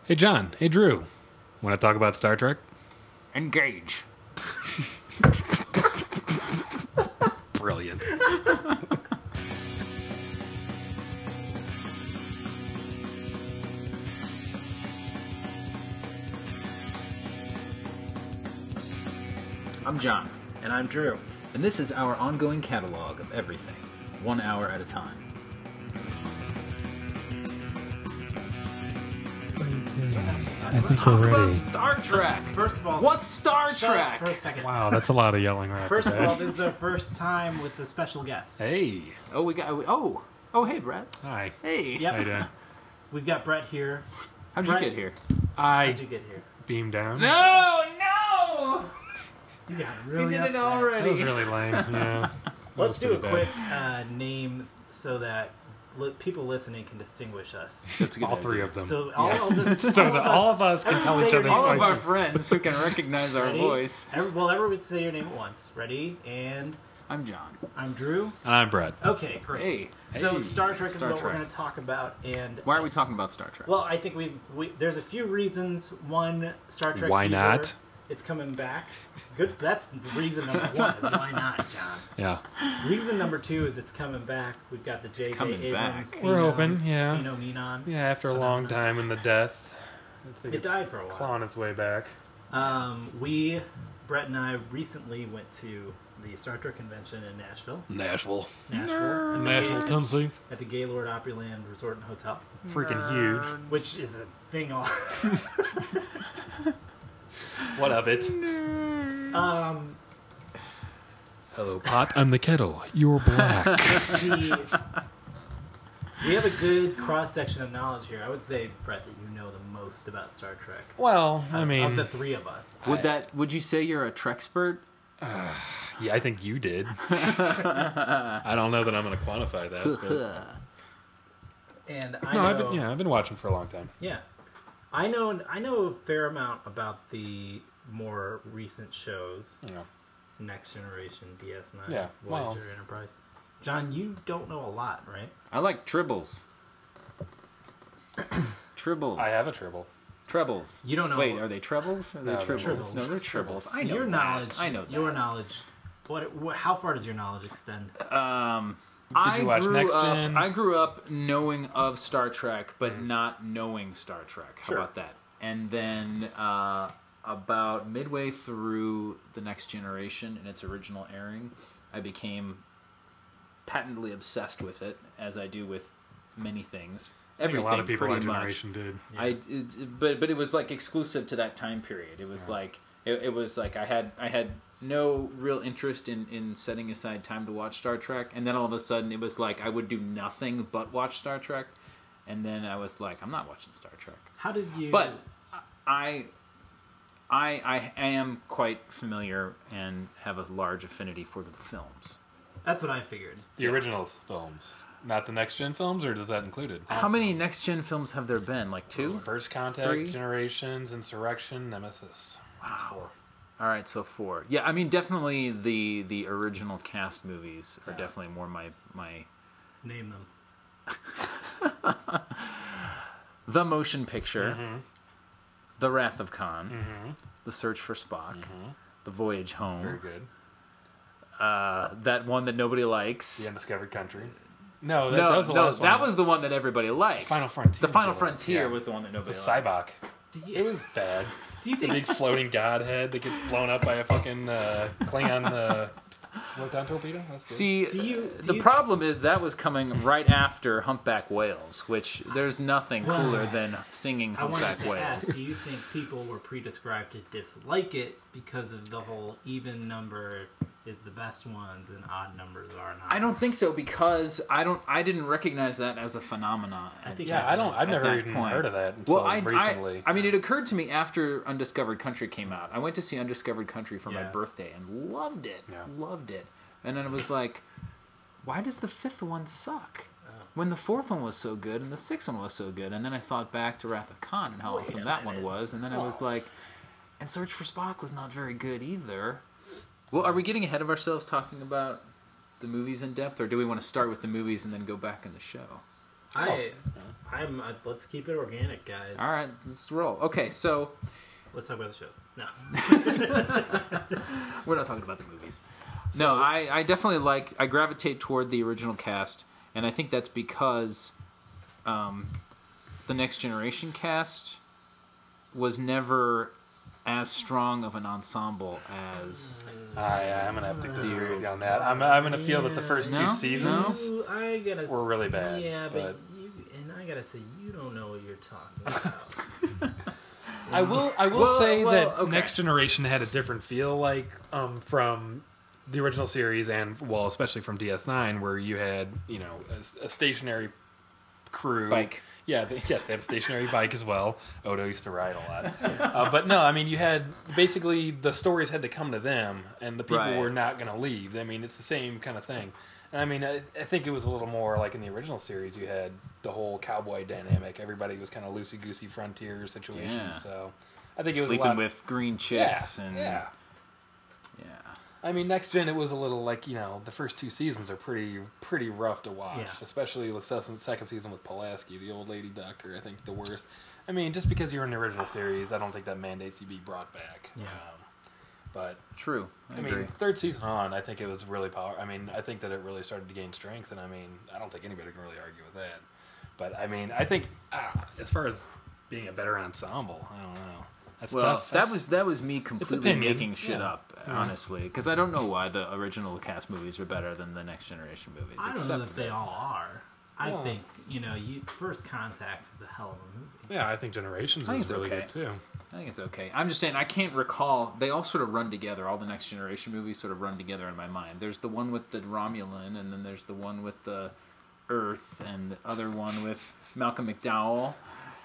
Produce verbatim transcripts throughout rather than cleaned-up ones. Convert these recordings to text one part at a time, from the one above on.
Hey, John. Hey, Drew. Want to talk about Star Trek? Engage. Brilliant. I'm John, And I'm Drew. and this is our ongoing catalog of everything, one hour at a time. I think we're ready. Star Trek! First of all, What's Star shut up Trek? for a second. Wow, that's a lot of yelling right First of there. all, this is our first time with a special guest. Hey. Oh, we got. Oh, oh, hey, Brett. Hi. Hey. Yep. How you doing? We've got Brett here. How'd Brett. you get here? I How'd you get here? beamed down. No, no! You got really We did it upset. already. That was really lame. Yeah. Let's That do a was pretty quick uh, name so that li- people listening can distinguish us. That's a good All three idea. of them. So all of us, So that all of us can tell Say each your other's name. All of our voices. friends who can recognize our Ready? voice. Every, well, everyone say your name at once. Ready? And I'm John. I'm Drew. And I'm Brett. Okay, great. Hey. So Hey. Star Trek Star is what Trek. we're going to talk about, and Why are we talking about Star Trek? well, I think we've we, there's a few reasons. One, Star Trek. Why fever, not? It's coming back. Good. That's reason number one. Is why not, John? Yeah. Reason number two is it's coming back. We've got the J J coming Abrams. back. We're phenom- hoping, yeah. Phenomenon. Yeah, after a long Phenomenon. time in the death. I think It it's died for a while. Clawing its way back. Um, we, Brett and I, recently went to the Star Trek convention in Nashville, Nashville. Nashville, at the Nashville, Gay- Tennessee. at the Gaylord Opryland Resort and Hotel, Freaking huge. which is a thing. All What of it? um, Hello, pot. I'm the kettle. You're black. the, we have a good cross section of knowledge here. I would say, Brett, that you know the most about Star Trek. Well, I Of- mean, of the three of us. would I- that? Would you say you're a Trek expert? yeah, I think you did. I don't know that I'm going to quantify that. But... And I No, know, I've been, yeah, I've been watching for a long time. yeah, I know, I know a fair amount about the more recent shows. Yeah. Next Generation, D S nine, Yeah, Voyager, well- Enterprise. John, you don't know a lot, right? I like tribbles. Tribbles. I have a tribble. trebles. You don't know. Wait, are they trebles? Or are they No, they're tribbles? tribbles. No, they're tribbles. I know your that. knowledge. I know your that. knowledge. What, what? How far does your knowledge extend? Um, Did I you watch grew Next up, Gen? I grew up knowing of Star Trek, but not knowing Star Trek. How Sure. about that? And then uh, about midway through the Next Generation and its original airing, I became patently obsessed with it, as I do with many things. I think Everything, a lot of people pretty in our much. generation did. I, it, but but it was like exclusive to that time period. It was Yeah. like it, it was like I had I had no real interest in, in setting aside time to watch Star Trek, and then all of a sudden it was like I would do nothing but watch Star Trek, and then I was like I'm not watching Star Trek. How did you? But I I I am quite familiar and have a large affinity for the films. that's what I figured. The original films. Not the next gen films, or does that include it? How many next gen films have there been? Like two? First Contact, Three? Generations, Insurrection, Nemesis. That's four. All right, so four. Yeah, I mean, definitely the the original cast movies are Yeah. definitely more my my Name them. the motion picture, Mm-hmm. the Wrath of Khan, Mm-hmm. the Search for Spock, the Voyage Home, Very good. uh, that one that nobody The likes. Undiscovered Country. No, that, no, that was the no, last that one. was the one that everybody likes. Final Frontier. The Final was the one. Frontier Yeah. was the one that The nobody likes. Cybok. Do It you, was bad. do you The think? big floating godhead that gets blown up by a fucking uh, Klingon uh, float-down torpedo. That's good. See, Do you- do the you- problem is that was coming right after Humpback Whales, which there's nothing Well, cooler than singing I wanted Humpback to Whales. ask: do you think people were predescribed to dislike it because of the whole even number is the best ones and odd numbers are not? I don't think so because I don't. I didn't recognize that as a phenomenon. I think Yeah, I don't. I've At never that even point. heard of that until Well, I, recently. I, I mean, it occurred to me after Undiscovered Country came out. I went to see Undiscovered Country for my Yeah. birthday and loved it. Yeah. Loved it. And then it was like, why does the fifth one suck? Oh. When the fourth one was so good and the sixth one was so good. And then I thought back to Wrath of Khan and how Wait awesome a that one minute. was. And then I was like, and Search for Spock was not very good either. Well, are we getting ahead of ourselves talking about the movies in depth, or do we want to start with the movies and then go back in the show? I, I'm. Uh, let's keep it organic, guys. All right, let's roll. Okay, so Let's talk about the shows. No. we're not talking about the movies. No, I, I definitely like. I gravitate toward the original cast, and I think that's because um, the Next Generation cast was never as strong of an ensemble as. I, I'm gonna have to disagree with you on that. I'm, I'm gonna feel that the first No? two seasons. You- I gotta. Were really bad, Yeah, but, but- you and I gotta say, you don't know what you're talking about. I will. I will Well, say well, that okay. Next Generation had a different feel, like um, from the original series, and well, especially from D S nine, where you had you know a, a stationary crew. Bike. Yeah, they, yes, they had a stationary bike as well. Odo used to ride a lot. Uh, but no, I mean, you had basically the stories had to come to them, and the people Right. were not going to leave. I mean, it's the same kind of thing. And I mean, I, I think it was a little more like in the original series, you had the whole cowboy dynamic. Everybody was kind of loosey goosey frontier situations. Yeah. So I think it was Sleeping a lot, with green yeah, chicks and yeah. yeah. I mean, Next Gen, it was a little like, you know, the first two seasons are pretty pretty rough to watch, Yeah. especially the se- second season with Pulaski, the old lady doctor, I think the worst. I mean, just because you're in the original series, I don't think that mandates you be brought back. Yeah. Um, but, True. I, I, agree. mean, third season on, I think it was really power. I mean, I think that it really started to gain strength, and I mean, I don't think anybody can really argue with that. But, I mean, I think, uh, as far as being a better ensemble, I don't know. That's Well, tough. that That's- was that was me completely opinion. making shit Yeah. up, honestly, because I don't know why the original cast movies are better than the Next Generation movies. I don't know except that they all are. I Well. think you know, you First Contact is a hell of a movie. Yeah, I think Generations I think is it's really okay. good, too. I think it's okay. I'm just saying I can't recall. They all sort of run together. All the Next Generation movies sort of run together in my mind. There's the one with the Romulan, and then there's the one with the Earth, and the other one with Malcolm McDowell,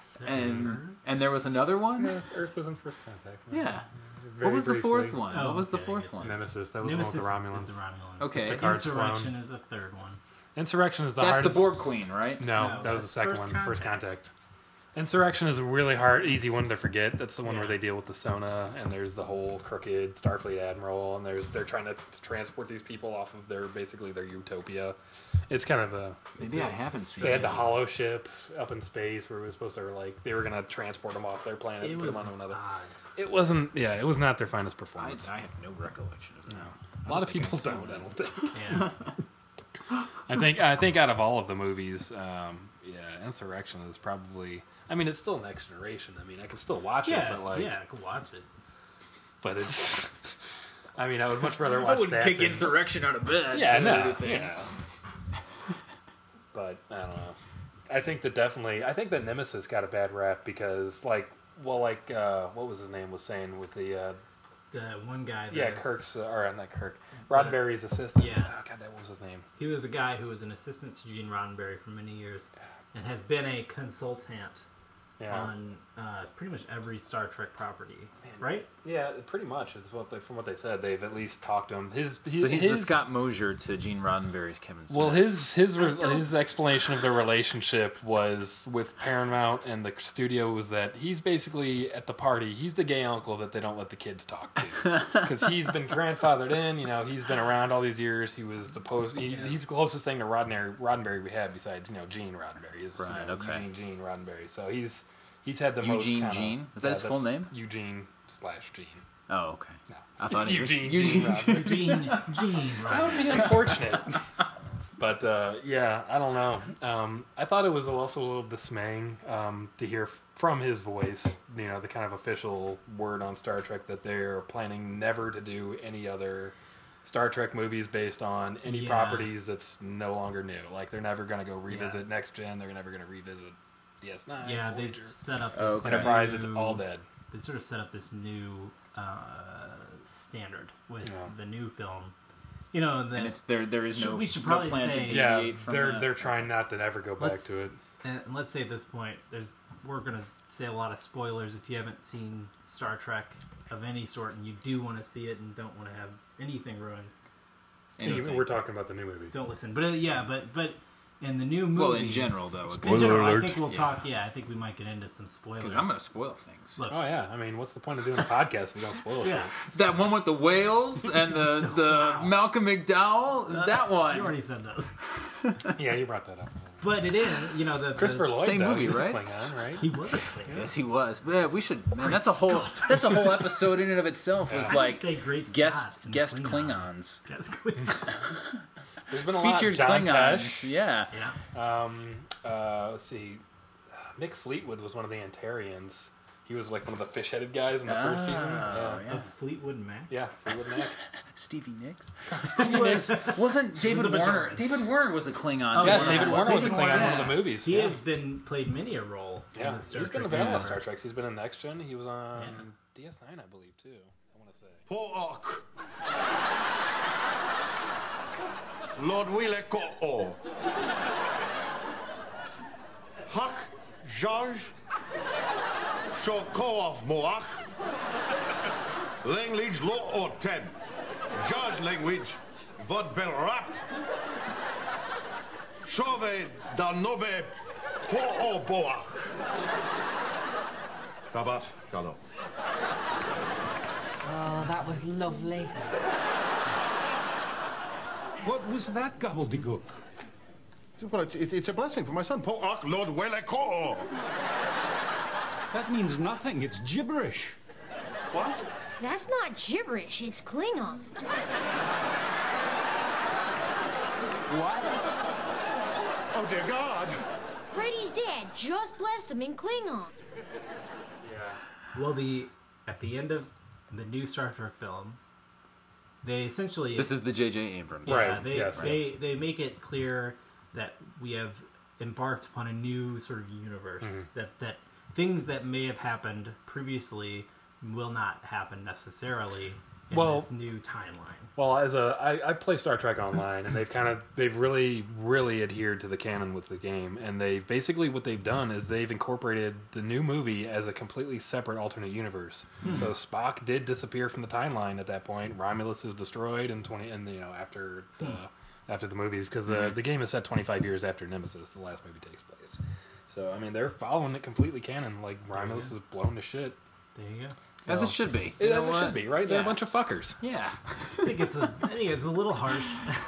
and and there was another one. Yeah, Earth was in First Contact. Yeah. Very What was the briefly. fourth one? Oh, what was the okay, fourth gotcha. one? Nemesis. That was Nemesis the one with the Romulans. is the Romulans. Okay. Picard's Insurrection clone. is the third one. Insurrection is the That's the hardest. Borg Queen, right? No, No, that was the that's second First one. First Contact. Contact. Insurrection is a really hard, easy one to forget. That's the one Yeah. where they deal with the Sona, and there's the whole crooked Starfleet admiral, and there's they're trying to transport these people off of their basically their utopia. It's kind of a. Maybe I haven't seen They had it. the Hollow ship up in space where it was supposed to like they were gonna transport them off their planet It and put was them onto another. odd. It wasn't. Yeah, it was not their finest I, performance. I have no recollection of that. A lot of think people I've seen don't. I that. don't think. Yeah. I think I think out of all of the movies, um, yeah, Insurrection is probably. I mean, it's still Next Generation. I mean, I can still watch Yeah, it, but like, yeah, I could watch it. but it's. I mean, I would much rather I watch wouldn't that. kick than- Insurrection out of bed. Yeah, or no, anything. yeah. But I don't know. I think that definitely. I think that Nemesis got a bad rap because, like, well, like, uh, what was his name was saying with the. Uh, The one guy. That, yeah, Kirk's uh, or not Kirk, Roddenberry's assistant. Yeah. Oh, God, that what was his name? He was the guy who was an assistant to Gene Roddenberry for many years, and has been a consultant Yeah. on uh, pretty much every Star Trek property. Right? Yeah, pretty much. It's what they, from what they said. They've at least talked to him. His, his So he's his, the Scott Mosier to Gene Roddenberry's Kevin Smith. Well, his his I don't- his explanation of their relationship was with Paramount and the studio was that he's basically at the party. He's the gay uncle that they don't let the kids talk to because he's been grandfathered in. You know, he's been around all these years. He was the post. He, He's the closest thing to Roddenberry, Roddenberry we have besides you know Gene Roddenberry. Is, Right, you know, okay. Eugene Gene Roddenberry. So he's he's had the Eugene most kinda, Gene? Is that his full that's name? Eugene slash Gene. Oh, okay. No, I thought it was Eugene Eugene. Gene Roddenberry. Gene, Gene That would be unfortunate. But uh, yeah, I don't know. Um, I thought it was also a little dismaying um, to hear f- from his voice, you know, the kind of official word on Star Trek that they're planning never to do any other Star Trek movies based on any Yeah. properties that's no longer new. Like they're never going to go revisit Next Gen. They're never going to revisit D S nine. Yeah, they Voyager. set up Oh, this okay. Enterprise. It's new- all dead. They sort of set up this new uh, standard with Yeah. the new film. You know, the, And it's there. There is Should- no, we should no probably plan say- to Yeah, deviate from they're that. they're trying not to ever go back Let's- to it. and let's say at this point, there's we're gonna say a lot of spoilers if you haven't seen Star Trek of any sort, and you do want to see it and don't want to have anything ruined. Anything. We're talking about the new movie. Don't listen. But uh, yeah, but but in the new movie, Well, in general, though, in general, I alert. think we'll Yeah. talk. Yeah, I think we might get into some spoilers. because I'm going to spoil things. Look, Oh yeah, I mean, what's the point of doing a podcast if you don't spoil yeah, shit? That one with the whales and the the Wow. Malcolm McDowell. Uh, that one. You already said those. Yeah, you brought that up. But it is, you know, the, the Christopher Lloyd, Same though, movie, he was a right? Klingon, right? He was a Klingon. Yes, he was. Yeah, we should. Man, that's a whole. That's a whole episode in and of itself. Was I would like say great guest Scott and guest Klingon. Klingons, Guest Klingon. There's been a featured lot. John Klingons. Tesh. Yeah. Yeah. Um, uh, let's see. Mick Fleetwood was one of the Antarians. He was like one of the fish-headed guys in the first season. Yeah. yeah. Of Fleetwood Mac. Yeah, Fleetwood Mac. Stevie Nicks. He was, wasn't David a Warner? Bajoran. David Warner was a Klingon. Oh, Yes, yeah. David Warner was a David Klingon in one Warner. of the movies. He yeah. has been played many a role. Yeah, in the Star he's been Trek available on universe. Star Trek. He's been in Next Gen. He was on Yeah. D S nine, I believe, too. I want to say. Po'ok. Lord Wile Ko'o. Hak Jaj. Shokoov Moach. Language Lo O Ten. Jaj language. Vod Belrat. Chove Danobe Po'o Boach. Rabat Galo. Oh, that was lovely. What was that gobbledygook? Well, it's, it, it's a blessing for my son. Po'ok Lord Wile Ko'o. That means nothing. It's gibberish. What? That's not gibberish, it's Klingon. What? Oh, dear God. Freddy's dad just blessed him in Klingon. Well, the at the end of the new Star Trek film, they essentially This is the J J Abrams. yeah, Right, they yes, they they make it clear that we have embarked upon a new sort of universe Mm-hmm. that that things that may have happened previously will not happen necessarily in Well- this new timeline. Well, as a I, I play Star Trek Online, and they've kind of they've really really adhered to the canon with the game, and they've basically what they've done is they've incorporated the new movie as a completely separate alternate universe. So Spock did disappear from the timeline at that point. Romulus is destroyed in twenty, and you know after the after the movies because the the game is set twenty-five years after Nemesis, the last movie takes place. So I mean they're following it completely canon. Like Romulus is blown to shit. There you go. As So- it should be. It, You as know it what? should be, right? They're Yeah. a bunch of fuckers. Yeah. I think it's a I think it's a little harsh.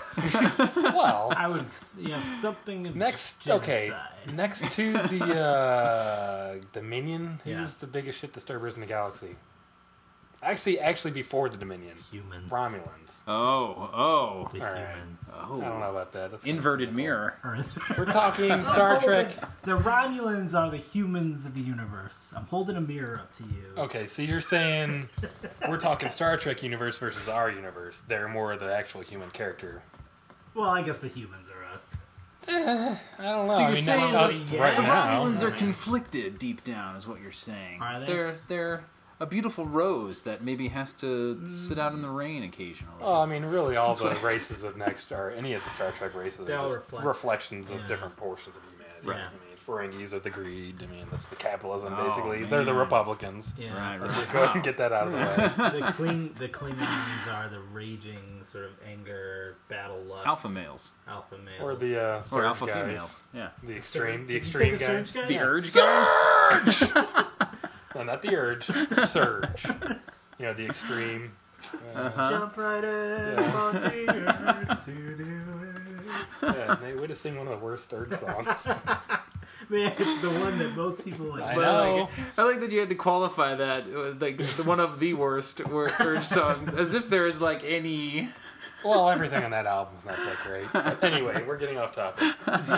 Well, I would you know something of next, genocide. okay, next to the uh, Dominion, who's Yeah. the biggest shit disturbers in the galaxy? Actually, actually, before the Dominion, Humans. Romulans. Oh, oh. The All right. humans. I don't know about that. That's kinda Inverted sentimental. mirror. Earth. We're talking Star Oh, Trek. The, the Romulans are the humans of the universe. I'm holding a mirror up to you. Okay, so you're saying we're talking Star Trek universe versus our universe. They're more the actual human character. Well, I guess the humans are us. I don't know. So I you're mean, saying not us that right The now. Romulans are conflicted deep down, is what you're saying. Are they? They're they're a beautiful rose that maybe has to sit out in the rain occasionally. Well, I mean, really, all the races of Next are any of the Star Trek races They are all just reflect- reflections of yeah. different portions of humanity. Right. I mean, Ferengis are the greed. I mean, that's the capitalism. Oh, Basically, they're the man. Republicans. Yeah. Right, Let's right. just go ahead and get that out of the way. The Kling, the Klingons are the raging sort of anger, battle lust. Alpha males. Alpha males. Or the uh, Or Surge alpha guys. females. Yeah. The extreme, the Did you say extreme the guys. Surge guys? The Yeah. Urge guys? No, not the urge. Surge. You know, the extreme. Uh-huh. Jump right in Yeah. on the urge to do it. Yeah, they would have sing one of the worst Urge songs. Man, it's the one that most people like. I But know. like, I like that you had to qualify that, uh, like the one of the worst wor- Urge songs, as if there is like any. Well, everything on that album's not that great. But anyway, we're getting off topic.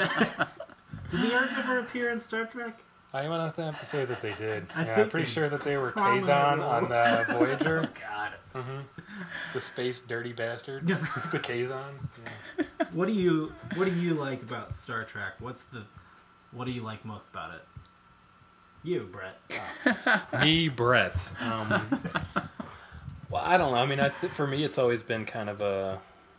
Did the Urge ever appear in Star Trek? I want to have to say that they did. I Yeah, I'm think pretty they sure that they were prominent Kazon role. on uh, Voyager. God. The space dirty bastards. The Kazon. Yeah. What do you What do you like about Star Trek? What's the What do you like most about it? You, Brett. Me, Brett. Um, well, I don't know. I mean, I th- for me, it's always been kind of a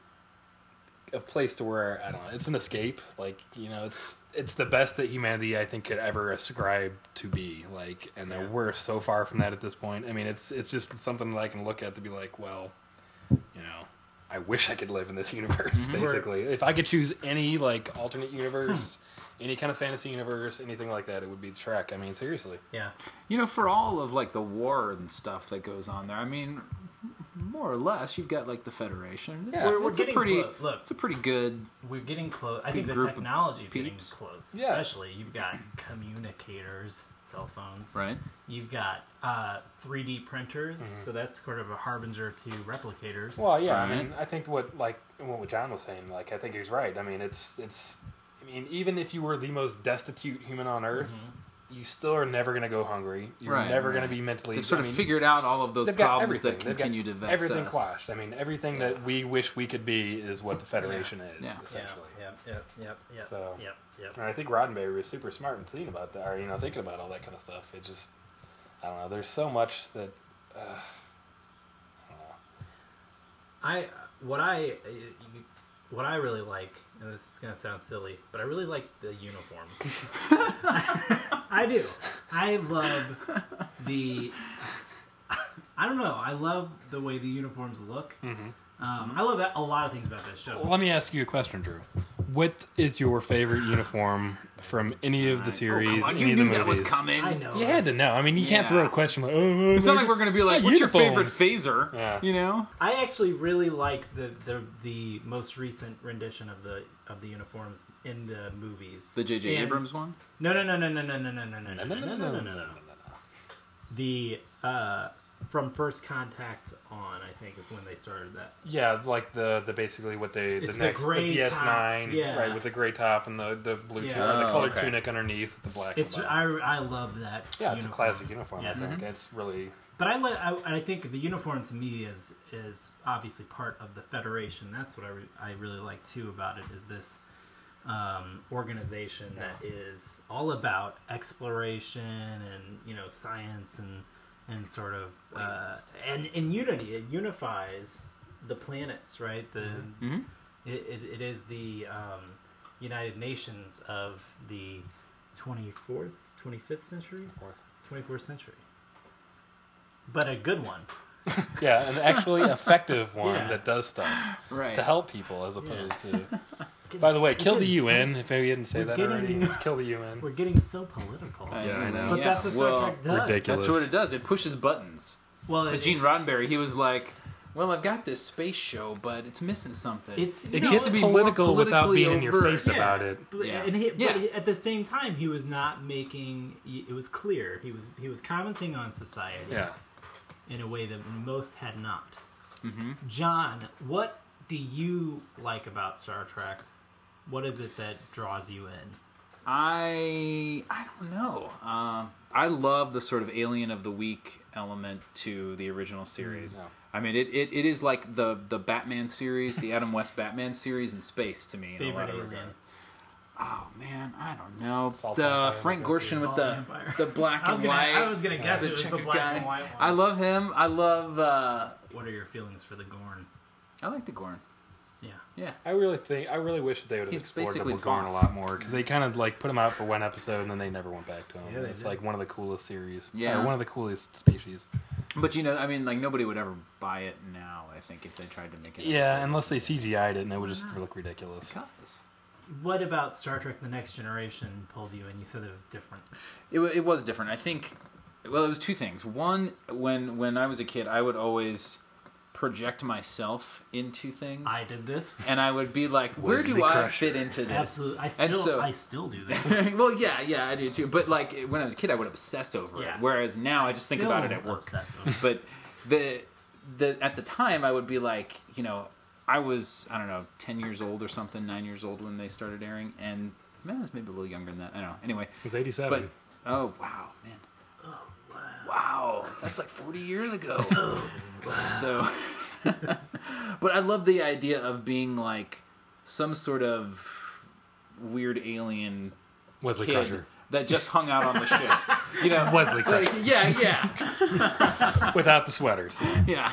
a place to where I don't know. It's an escape. Like you know, it's it's the best that humanity I think could ever ascribe to be. Like, and Yeah. we're so far from that at this point. I mean, it's it's just something that I can look at to be like, well, you know, I wish I could live in this universe. Basically, if I could choose any like alternate universe. Any kind of fantasy universe, anything like that, it would be Trek. I mean, seriously. Yeah. You know, for all of like the war and stuff that goes on there, I mean, more or less. You've got like the Federation. It's, Yeah, we're, we're it's a getting pretty. clo- look. It's a pretty good. We're getting close. I Good think the group of technology's getting peeps. close. Yeah. Especially, you've got communicators, cell phones. Right. You've got uh, three D printers, so that's sort of a harbinger to replicators. Well, yeah, I Right. mean, I think what like what John was saying, like I think he's right. I mean, it's it's. I mean, even if you were the most destitute human on Earth, you still are never going to go hungry. You're Right, never right. going to be mentally. They've sort I of mean, figured out all of those they've got problems everything. that They've got continue to vex everything us. quashed. I mean, everything that we wish we could be is what the Federation is, Yeah. essentially. Yep, yep, yep, yep. So- Yep, yep. And I think Roddenberry was super smart in thinking about that, or you know, thinking about all that kind of stuff. It just, I don't know. There's so much that. Uh, I don't know. I what I what I really like, and this is gonna sound silly, but I really like the uniforms. I do. I love the. I don't know. I love the way the uniforms look. Mm-hmm. Um, I love a lot of things about this show. Well, let me ask you a question, Drew. What is your favorite uniform from any of the series? Oh, come on. any You of the knew that was movies? coming. I know. You had to know. I mean, you can't Yeah. throw a question like, oh, It's not like we're going to be like, a what's your uniform." favorite phaser? Yeah. You know? I actually really like the, the the most recent rendition of the of the uniforms in the movies. The J J And- Abrams one? No, no, no, no, no, no, no, no, no, no, No, no, no, no, no, no, no. The uh, from First Contact on, I think, is when they started that. Yeah, like the the basically what they It's the the next the gray D S nine, top, yeah. right, with the gray top and the the blue Yeah. tu- or the Oh, colored okay. tunic underneath with the black. It's and I, black. I love that. Yeah, it's a uniform. classic uniform. I Yeah. think it's really But I, li- I I think the uniform to me is is obviously part of the Federation. That's what I, re- I really like too about it is this um, organization that is all about exploration and you know science and and sort of uh, and in unity. It unifies the planets, right? The Mm-hmm. it, it, it is the um, United Nations of the twenty-fourth, twenty-fifth century, fourth. twenty-fourth century. But a good one. Yeah, an actually effective one Yeah. that does stuff Right. to help people as opposed to. Getting By the way, so- kill we're the getting U N. If maybe you didn't say we're that getting- already, it's kill the U N. So, we're getting so political. I Yeah, I know. But Yeah, that's what Star well, Trek does. ridiculous. That's what it does. It pushes buttons. Well, But it, Gene Roddenberry, he was like, well, I've got this space show, but it's missing something. It's It you gets know, be more political without politically being in your overt. face Yeah. about it. But, Yeah. and he, Yeah. but he- at the same time, he was not making. It was clear he was he was commenting on society Yeah. in a way that most had not. Mm-hmm. John, what do you like about Star Trek? What is it that draws you in? I I don't know. Um, I love the sort of Alien of the Week element to the original series. no. I mean, it, it, it is like the the Batman series, the Adam West Batman series in space to me. In a Favorite lot of alien? regard. Oh man, I don't know. Salt the Empire, Frank we go Gorshin to with Salt the Empire. the black I was and gonna, white. I was gonna guess the it was the checkered black guy. and white one. I love him. I love. Uh, What are your feelings for the Gorn? I like the Gorn. Yeah. Yeah. I really think I really wish that they would have He's explored the basically Gorn a Voss. lot more because they kind of like put him out for one episode and then they never went back to him. Yeah, they it's did. like one of the coolest series. Yeah. or one of the coolest species. But you know, I mean, like nobody would ever buy it now. I think if they tried to make it. Yeah, unless they C G I'd it and it would just look ridiculous. Because What about Star Trek: The Next Generation pulled you in? You said it was different. it, wa- it was different. I think. Well, it was two things. One, when when I was a kid, I would always project myself into things, I did this. and I would be like, "Where Wesley do I Crusher. fit into this?" Absolutely. I still, And so- I still do this. well, yeah, yeah, I do too. But like when I was a kid, I would obsess over Yeah. it. Whereas now, I just think about it Still at work. obsessive. But the the at the time, I would be like, you know, I was I don't know, ten years old or something, nine years old when they started airing, and man, I was maybe a little younger than that. I don't know. Anyway, It was eighty-seven. but oh wow, man. Oh wow. Wow, that's like forty years ago. So, but I love the idea of being like some sort of weird alien Wesley kid Crusher. that just hung out on the ship. You know, Wesley like, Crusher. yeah, yeah, Without the sweaters. yeah.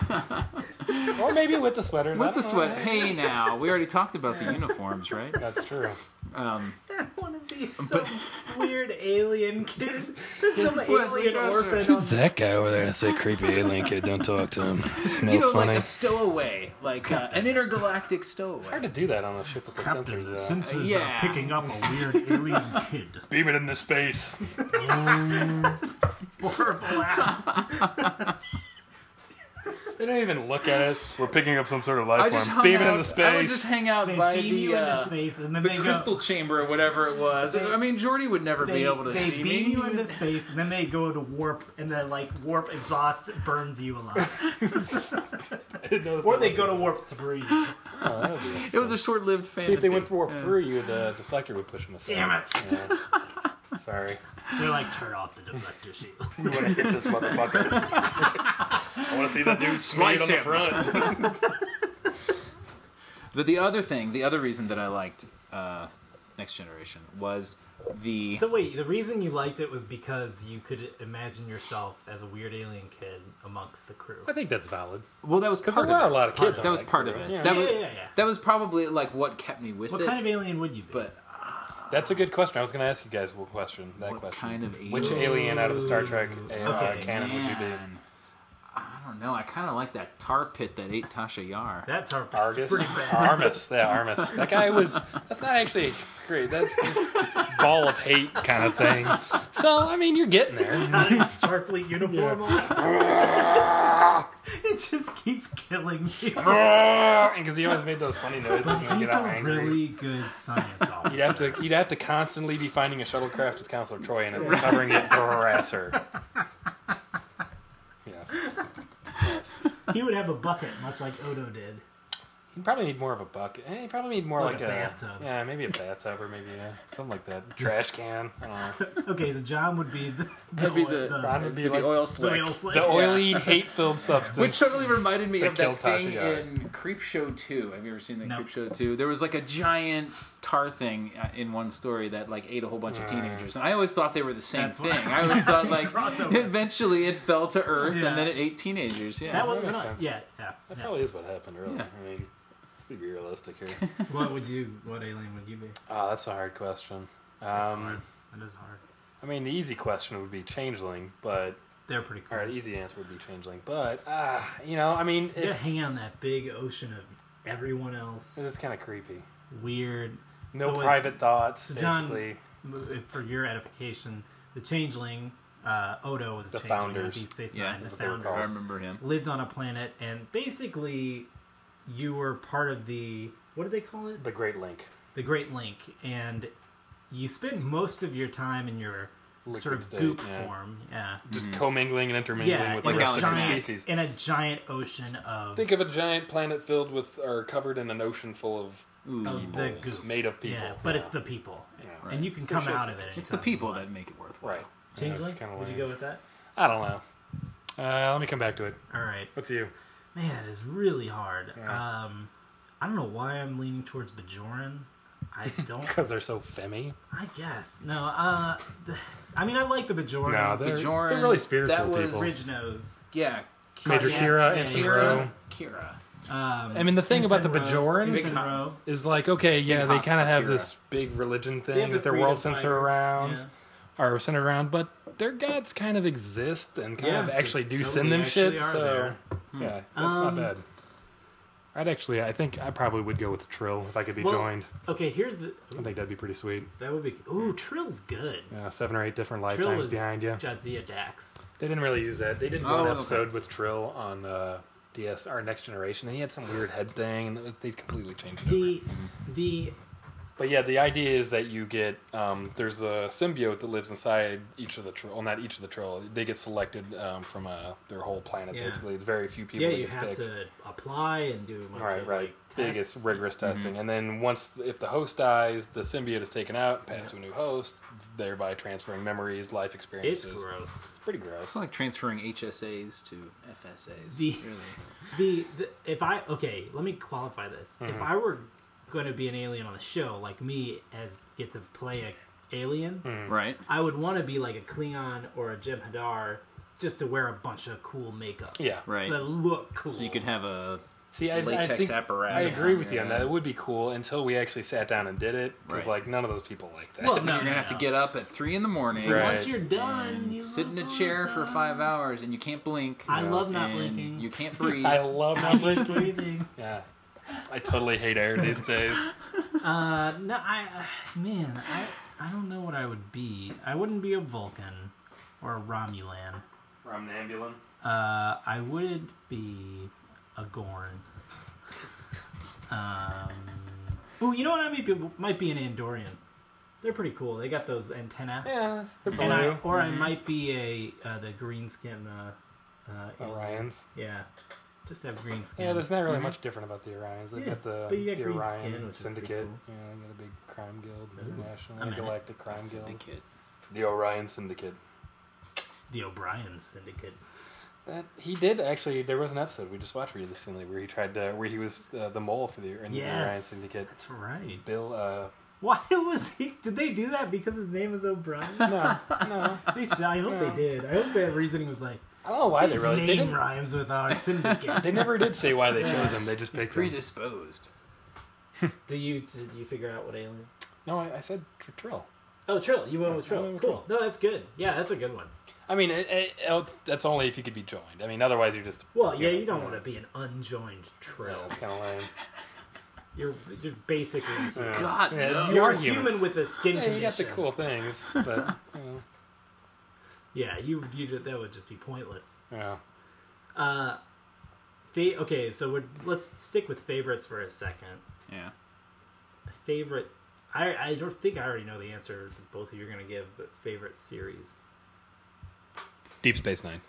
Or maybe with the sweaters. I With the don't sweat. know. Hey, now we already talked about the uniforms, right? That's true. Um, I want to be some weird alien kid. Some Wesley alien Crusher. orphan. On that guy over there? That's a creepy alien kid. Don't talk to him. Smells you know, like a stowaway, like uh, an intergalactic stowaway. Hard to do that on a ship with the sensors. the Though. sensors Yeah. are picking up a weird alien kid. Beam it into space. Horrible ass. They don't even look at it. We're picking up some sort of life I just form, hung beaming out, into space. I would just hang out They by beam the you uh, into space, and then the they crystal go. chamber or whatever it was. They- I mean, Jordy would never They, be able to they see beam me. you into space, and then they go to warp, and the like warp exhaust burns you alive. I didn't know that Or they they go to warp three. Oh, that would be It was a short-lived fantasy. See, if they went to warp through, you the deflector would push them aside. Damn it! Yeah. Sorry. They're like, turn off the deflector shield. You want to hit this motherfucker. I want to see that dude slide on the front. But the other thing, the other reason that I liked uh, Next Generation was the... So wait, the reason you liked it was because you could imagine yourself as a weird alien kid amongst the crew. I think that's valid. Well, that was Because part there of were it. a lot of kids. That on was that part crew. of it. Yeah. That Yeah, was yeah, yeah. that was probably like what kept me with What it. kind of alien would you be? But That's a good question. I was going to ask you guys a question. That What question. kind of alien? Which alien out of the Star Trek uh, Okay, canon would you be? man, I don't know. I kind of like that tar pit that ate Tasha Yar. That's our Argus? pretty bad. Armus. Yeah, Armus. That guy was... That's not actually great. That's just ball of hate kind of thing. So, I mean, you're getting there. Got his Starfleet uniform on. It just keeps killing me. Because he always made those funny noises and then He's get all a angry. really good science officer. You'd have to you'd have to constantly be finding a shuttlecraft with Counselor Troy in it, recovering it to harass her. Yes. Yes. He would have a bucket, much like Odo did. He'd probably need more of a bucket. Eh, he'd probably need more Like like, a bathtub. Yeah, maybe a bathtub or maybe yeah, something like that. Trash can. I don't know. Okay, so John would be the, the, That'd be oil- the, Ron would be the like oil the slick. oil slick. the oily, hate-filled substance. Which totally reminded me That of that killed Tasha thing Yar. in Creepshow two. Have you ever seen that No. Creepshow two? There was like a giant tar thing uh, in one story that like ate a whole bunch of teenagers, and I always thought they were the same That's thing. why- I always thought like Crossover. eventually it fell to Earth Yeah. and then it ate teenagers. Yeah, That was makes not, sense. yeah, yeah. That yeah. probably is what happened, really. Yeah. I mean, let's be realistic here. What would you? What alien would you be? Oh, that's a hard question. That's Um, hard. That is hard. I mean, the easy question would be changeling, but They're pretty cool. or easy answer would be changeling. But ah, you know, I mean, You it, hang out in that big ocean of everyone else. it's kind of creepy. Weird. No So it- private thoughts, so John- basically. For your edification, the changeling, uh, Odo was a The changeling on founders. Deep Space Yeah, Nine. The that's what they were founders called. I remember him. lived on a planet, and basically, you were part of the what do they call it? The Great Link. The Great Link, and you spend most of your time in your Liquid sort of state, goop yeah. form. Yeah. Just commingling and intermingling Yeah, with in, the a rest of the giant, species. in a giant ocean of, Think of a giant planet filled with, or covered in an ocean full of Ooh. of the peoples, goop. made of people. Yeah, but Yeah. it's the people, Yeah. and you can It's come their out shit. of it. It's the anytime people you want. that make it worthwhile. Right. Changeling? Yeah, Would you go with that? I don't know. Uh, let me come back to it. All right. What's you? Man, it's really hard. Yeah. Um, I don't know why I'm leaning towards Bajoran. I don't. Because they're so femmy. I guess no. Uh, the, I mean, I like the Bajorans. No, they're, Bajoran, they're really spiritual that was- people. Ridge Nose. Yeah, Major Yes, Kira, yeah, Ensign yeah. Ro. Kira. Um, I mean, the thing about the Ensign Ro- Bajorans Ensign Ro. is like, okay, yeah, Big they hots kind of for have Kira. this big religion They thing have that the their freedom world center fighters, around, yeah. are centered around, but their gods kind of exist and kind Yeah, of actually they do totally send them actually shit. are So there. yeah, that's Um, not bad. I'd actually, I think I probably would go with Trill if I could be Well, joined. Okay, here's the. I think that'd be pretty sweet. That would be. Ooh, Trill's good. Yeah, seven or eight different Trill lifetimes is behind you. Jadzia Dax. They didn't really use that. They did Oh, one okay. episode with Trill on uh, D S R Next Generation, and he had some weird head thing, and it was, they completely changed it over. The the But yeah, the idea is that you get um, there's a symbiote that lives inside each of the troll. Well, not each of the troll. They get selected um, from uh, their whole planet. Yeah. Basically, it's very few people yeah, that you gets have picked. to apply and do a bunch Right, of, right. like, Big, tests. it's rigorous testing, and then once if the host dies, the symbiote is taken out, passed to a new host, thereby transferring memories, life It's experiences. gross. It's pretty gross. It's like transferring H S As to F S As. The- really. The, the if I okay, let me qualify this. Mm-hmm. If I were going to be an alien on the show, like me as get to play a alien, Mm-hmm. Right. I would want to be like a Klingon or a Jem'Hadar, just to wear a bunch of cool makeup. Yeah. Right. So that look cool. So you could have a See, I, I latex think apparatus. I agree with on you on your that. It head. would be cool until we actually sat down and did it. Because Right. like none of those people like that. Well, So no, you're gonna no, have to no. get up at three in the morning. Right. Once you're done, And you sit in a love chair for awesome. five hours, and you can't blink. I love not and blinking. You can't breathe. I love I not hate blinking. breathing. Yeah, I totally hate air these days. Uh, no, I, uh, man, I, I don't know what I would be. I wouldn't be a Vulcan or a Romulan. Romnambulin. Uh, I would be a Gorn. Um, ooh, you know what? I might be, might be an Andorian. They're pretty cool. They got those antennae. Yeah, they're blue. And I, or I might be a uh, the green skin. Uh, uh, Orions. Yeah, just have green skin. Yeah, there's not really much different about the Orions. They've Yeah, got the, but you got the green Orion skin, which is pretty Syndicate. cool. Yeah, they got a big crime guild, Ooh, international, I'm in it. galactic crime guild. Syndicate. The Orion Syndicate. The O'Brien Syndicate. That he did actually. There was an episode we just watched recently where he tried to, where he was uh, the mole for the, in the Orion Yes, Syndicate. that's right. Bill. Uh, Why was he? Did they do that because his name is O'Brien? no, no. They should- I hope No. they did. I hope that reasoning was like, I don't know why they his really. They, name didn't, rhymes with our syndicate. they never did say why they chose him. They just picked him. Predisposed. Do you did you figure out what alien? No, I, I said tr- Trill. Oh, Trill. You went with I Trill. went with Cool. No, that's good. Yeah, that's a good one. I mean, it, it, it's- that's only if you could be joined. I mean, otherwise you're just. Well, yeah, know, you don't know. want to be an unjoined Trill. Yeah, it's kind of lame. You're you're basically Yeah. God, Yeah, no. you you're are a human. human with a skin Yeah, you got the condition. cool things, but you know, Yeah, you you that would just be pointless. yeah. Uh, fa- okay, so we're, let's stick with favorites for a second. Yeah. Favorite, I I don't think I already know the answer that both of you are gonna give, but favorite series. Deep Space Nine.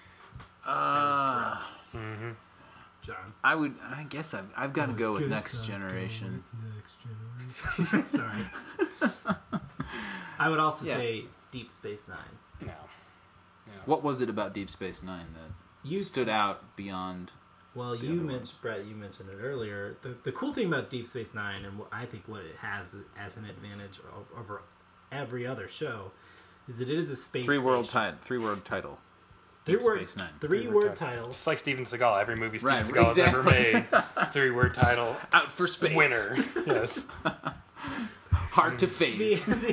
Uh, Mm-hmm. John. I would. I guess I've, I've got to go with Next Generation. Next generation. Sorry. I would also Yeah. say Deep Space Nine. No. What was it about Deep Space Nine that You stood out beyond? Well, the you other mentioned ones. Brett. You mentioned it earlier. The the cool thing about Deep Space Nine, and what I think what it has as an advantage o- over every other show, is that it is a space Three world station. title. Three word title. Three Deep word, Space Nine. Three word title. Just like Steven Seagal, every movie Steven Right, Seagal exactly. has ever made, three word title, Out for space. winner. Yes. Hard to The, face. the,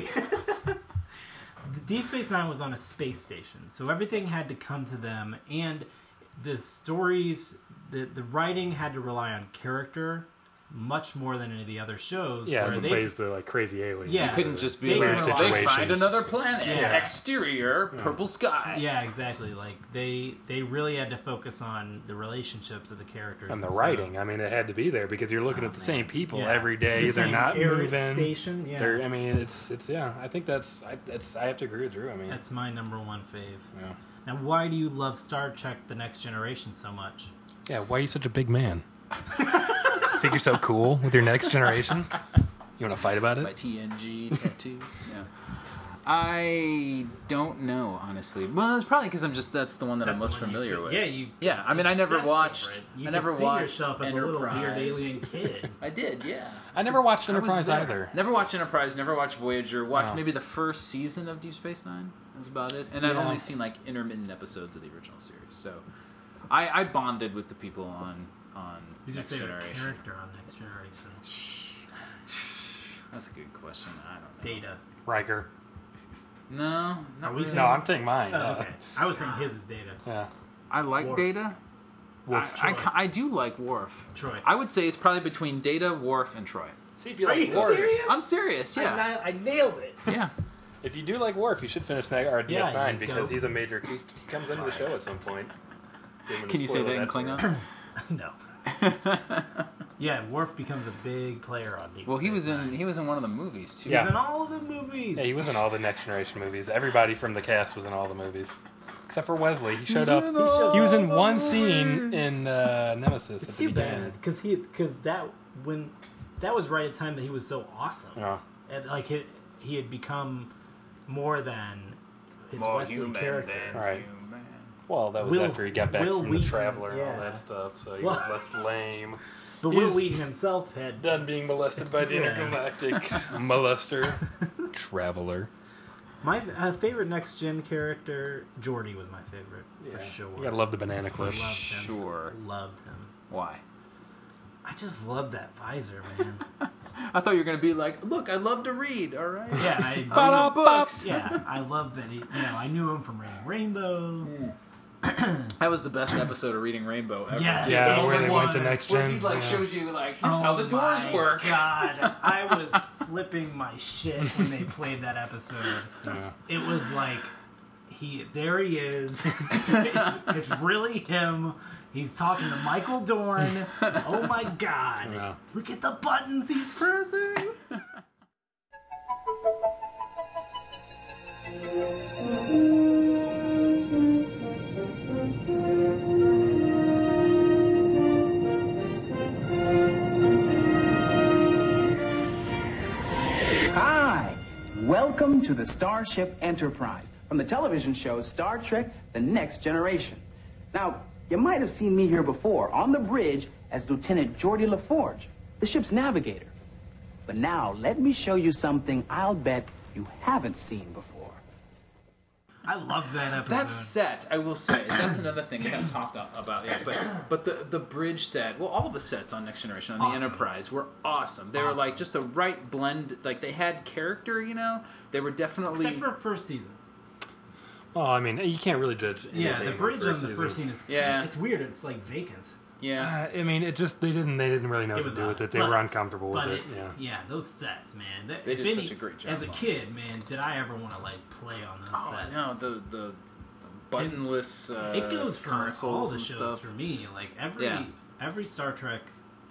the Deep Space Nine was on a space station, so everything had to come to them, and the stories, the the writing had to rely on character much more than any of the other shows. Yeah, where as they opposed to like crazy aliens. Yeah. You couldn't just be They like, were they situations. find another planet. Yeah. Exterior, purple sky. Yeah, exactly. Like they they really had to focus on the relationships of the characters And the so- writing, I mean, it had to be there because you're looking Oh, at the man. same people Yeah. every day. The They're same not air moving. Station, yeah. They're, I mean, it's it's yeah. I think that's I, that's I have to agree with Drew. I mean, That's my number one fave. yeah. Now, why do you love Star Trek: The Next Generation so much? Yeah, why are you such a big man? Think you're so cool with your Next Generation? You want to fight about My it? T N G tattoo. Yeah. I don't know, honestly. Well, it's probably because I'm just that's the one that I'm most That's the one you familiar could- with. Yeah, you. Yeah, I mean, I never obsessed watched- over it. You I could never see watched yourself as a little weird Enterprise. alien kid. I did, yeah. I never watched I was Enterprise there. either. Never watched Enterprise. Never watched Voyager. Watched No. maybe the first season of Deep Space Nine. That's about it. And I've Yeah. only seen like intermittent episodes of the original series. So, I, I bonded with the people on on Who's your Next favorite Generation. character on Next Generation? That's a good question. I don't know. Data. Riker. No, not Are we really. No, I'm thinking mine. Oh, uh, okay. I was thinking his is Data. Yeah. I like Worf. Data. Worf, I, I, Troy. ca- I do like Worf. Troy. I would say it's probably between Data, Worf, and Troy. See if you Are like you Worf. serious? I'm serious. Yeah, I, I nailed it. yeah. If you do like Worf, you should finish ne- or D S nine you because dope. he's a major. He comes into the show at some point. Didn't wanna Can you say spoil that in for you. Klingon? No. Yeah, Worf becomes a big player on Deep Well, he Space was in Nine. he was in one of the movies too. Yeah. He's in all of the movies. Yeah, he was in all the Next Generation movies. Everybody from the cast was in all the movies, except for Wesley. He showed up. shows He was up in one scene in uh, Nemesis It's at the too beginning. bad because he because that when that was right at a time that he was so awesome. Yeah. And, like he, he had become more than his Wesley character. All right. Well, that was Will- after he got back Will from Wheaton, the Traveler and all yeah. that stuff, so he Well- was less lame. But He's Will Wheaton himself had Done being molested by the Yeah. intergalactic molester. Traveler. my uh, favorite next gen character. Geordi was my favorite Yeah. for sure. You gotta love the banana clip. Loved him. Sure. Loved him. Why? I just love that visor, man. I thought you were gonna be like, look, I love to read. All right. Yeah, I, I read books. yeah, I love that. He, you know, I knew him from Reading Rainbow. That was the best episode of Reading Rainbow ever. Yes. Yeah, it where they went to was. Next Where Gen. he like yeah. shows you like here's Oh how the doors my work. God, I was flipping my shit when they played that episode. Yeah. It was like he there he is. it's, it's really him. He's talking to Michael Dorn. Oh my god. Yeah. Look at the buttons he's pressing. Hi, welcome to the Starship Enterprise from the television show Star Trek The Next Generation. Now, you might have seen me here before on the bridge as Lieutenant Geordi LaForge, the ship's navigator. But now, let me show you something I'll bet you haven't seen before. I love that episode. That set, I will say, that's another thing we haven't talked a- about yet. But but the the bridge set, well, all the sets on Next Generation on the Awesome. Enterprise were awesome. They were Awesome. like just the right blend. Like they had character, you know. They were definitely. Except for first season. Well, I mean, you can't really judge. Yeah, anything the on bridge on the season. first scene is Yeah. it's weird. It's like vacant. yeah. Uh, I mean, it just they didn't they didn't really know It what to was do odd. with it. They But- were uncomfortable with But it. it, Yeah. yeah, those sets, man. That, They did if any- such a great job As a on it. kid, man, did I ever want to like play on those Oh sets? no, the the buttonless. Uh, It goes for all consoles the and shows stuff. for me. Like every Yeah. every Star Trek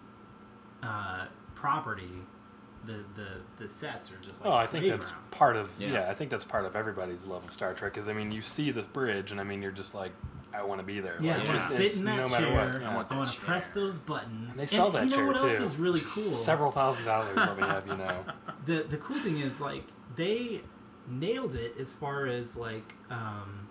uh, property, the, the the sets are just like Oh, I think that's playgrounds. part of Yeah. yeah. I think that's part of everybody's love of Star Trek. Because I mean, you see the bridge, and I mean, you're just like, I want to be there. Yeah, like, I want it's- to sit it's in that no chair. matter what. I Yeah. want, that to chair. press those buttons. And they sell that you know chair what too. else is really cool? Several thousand dollars. Let me have you know. The the cool thing is like they nailed it as far as like um,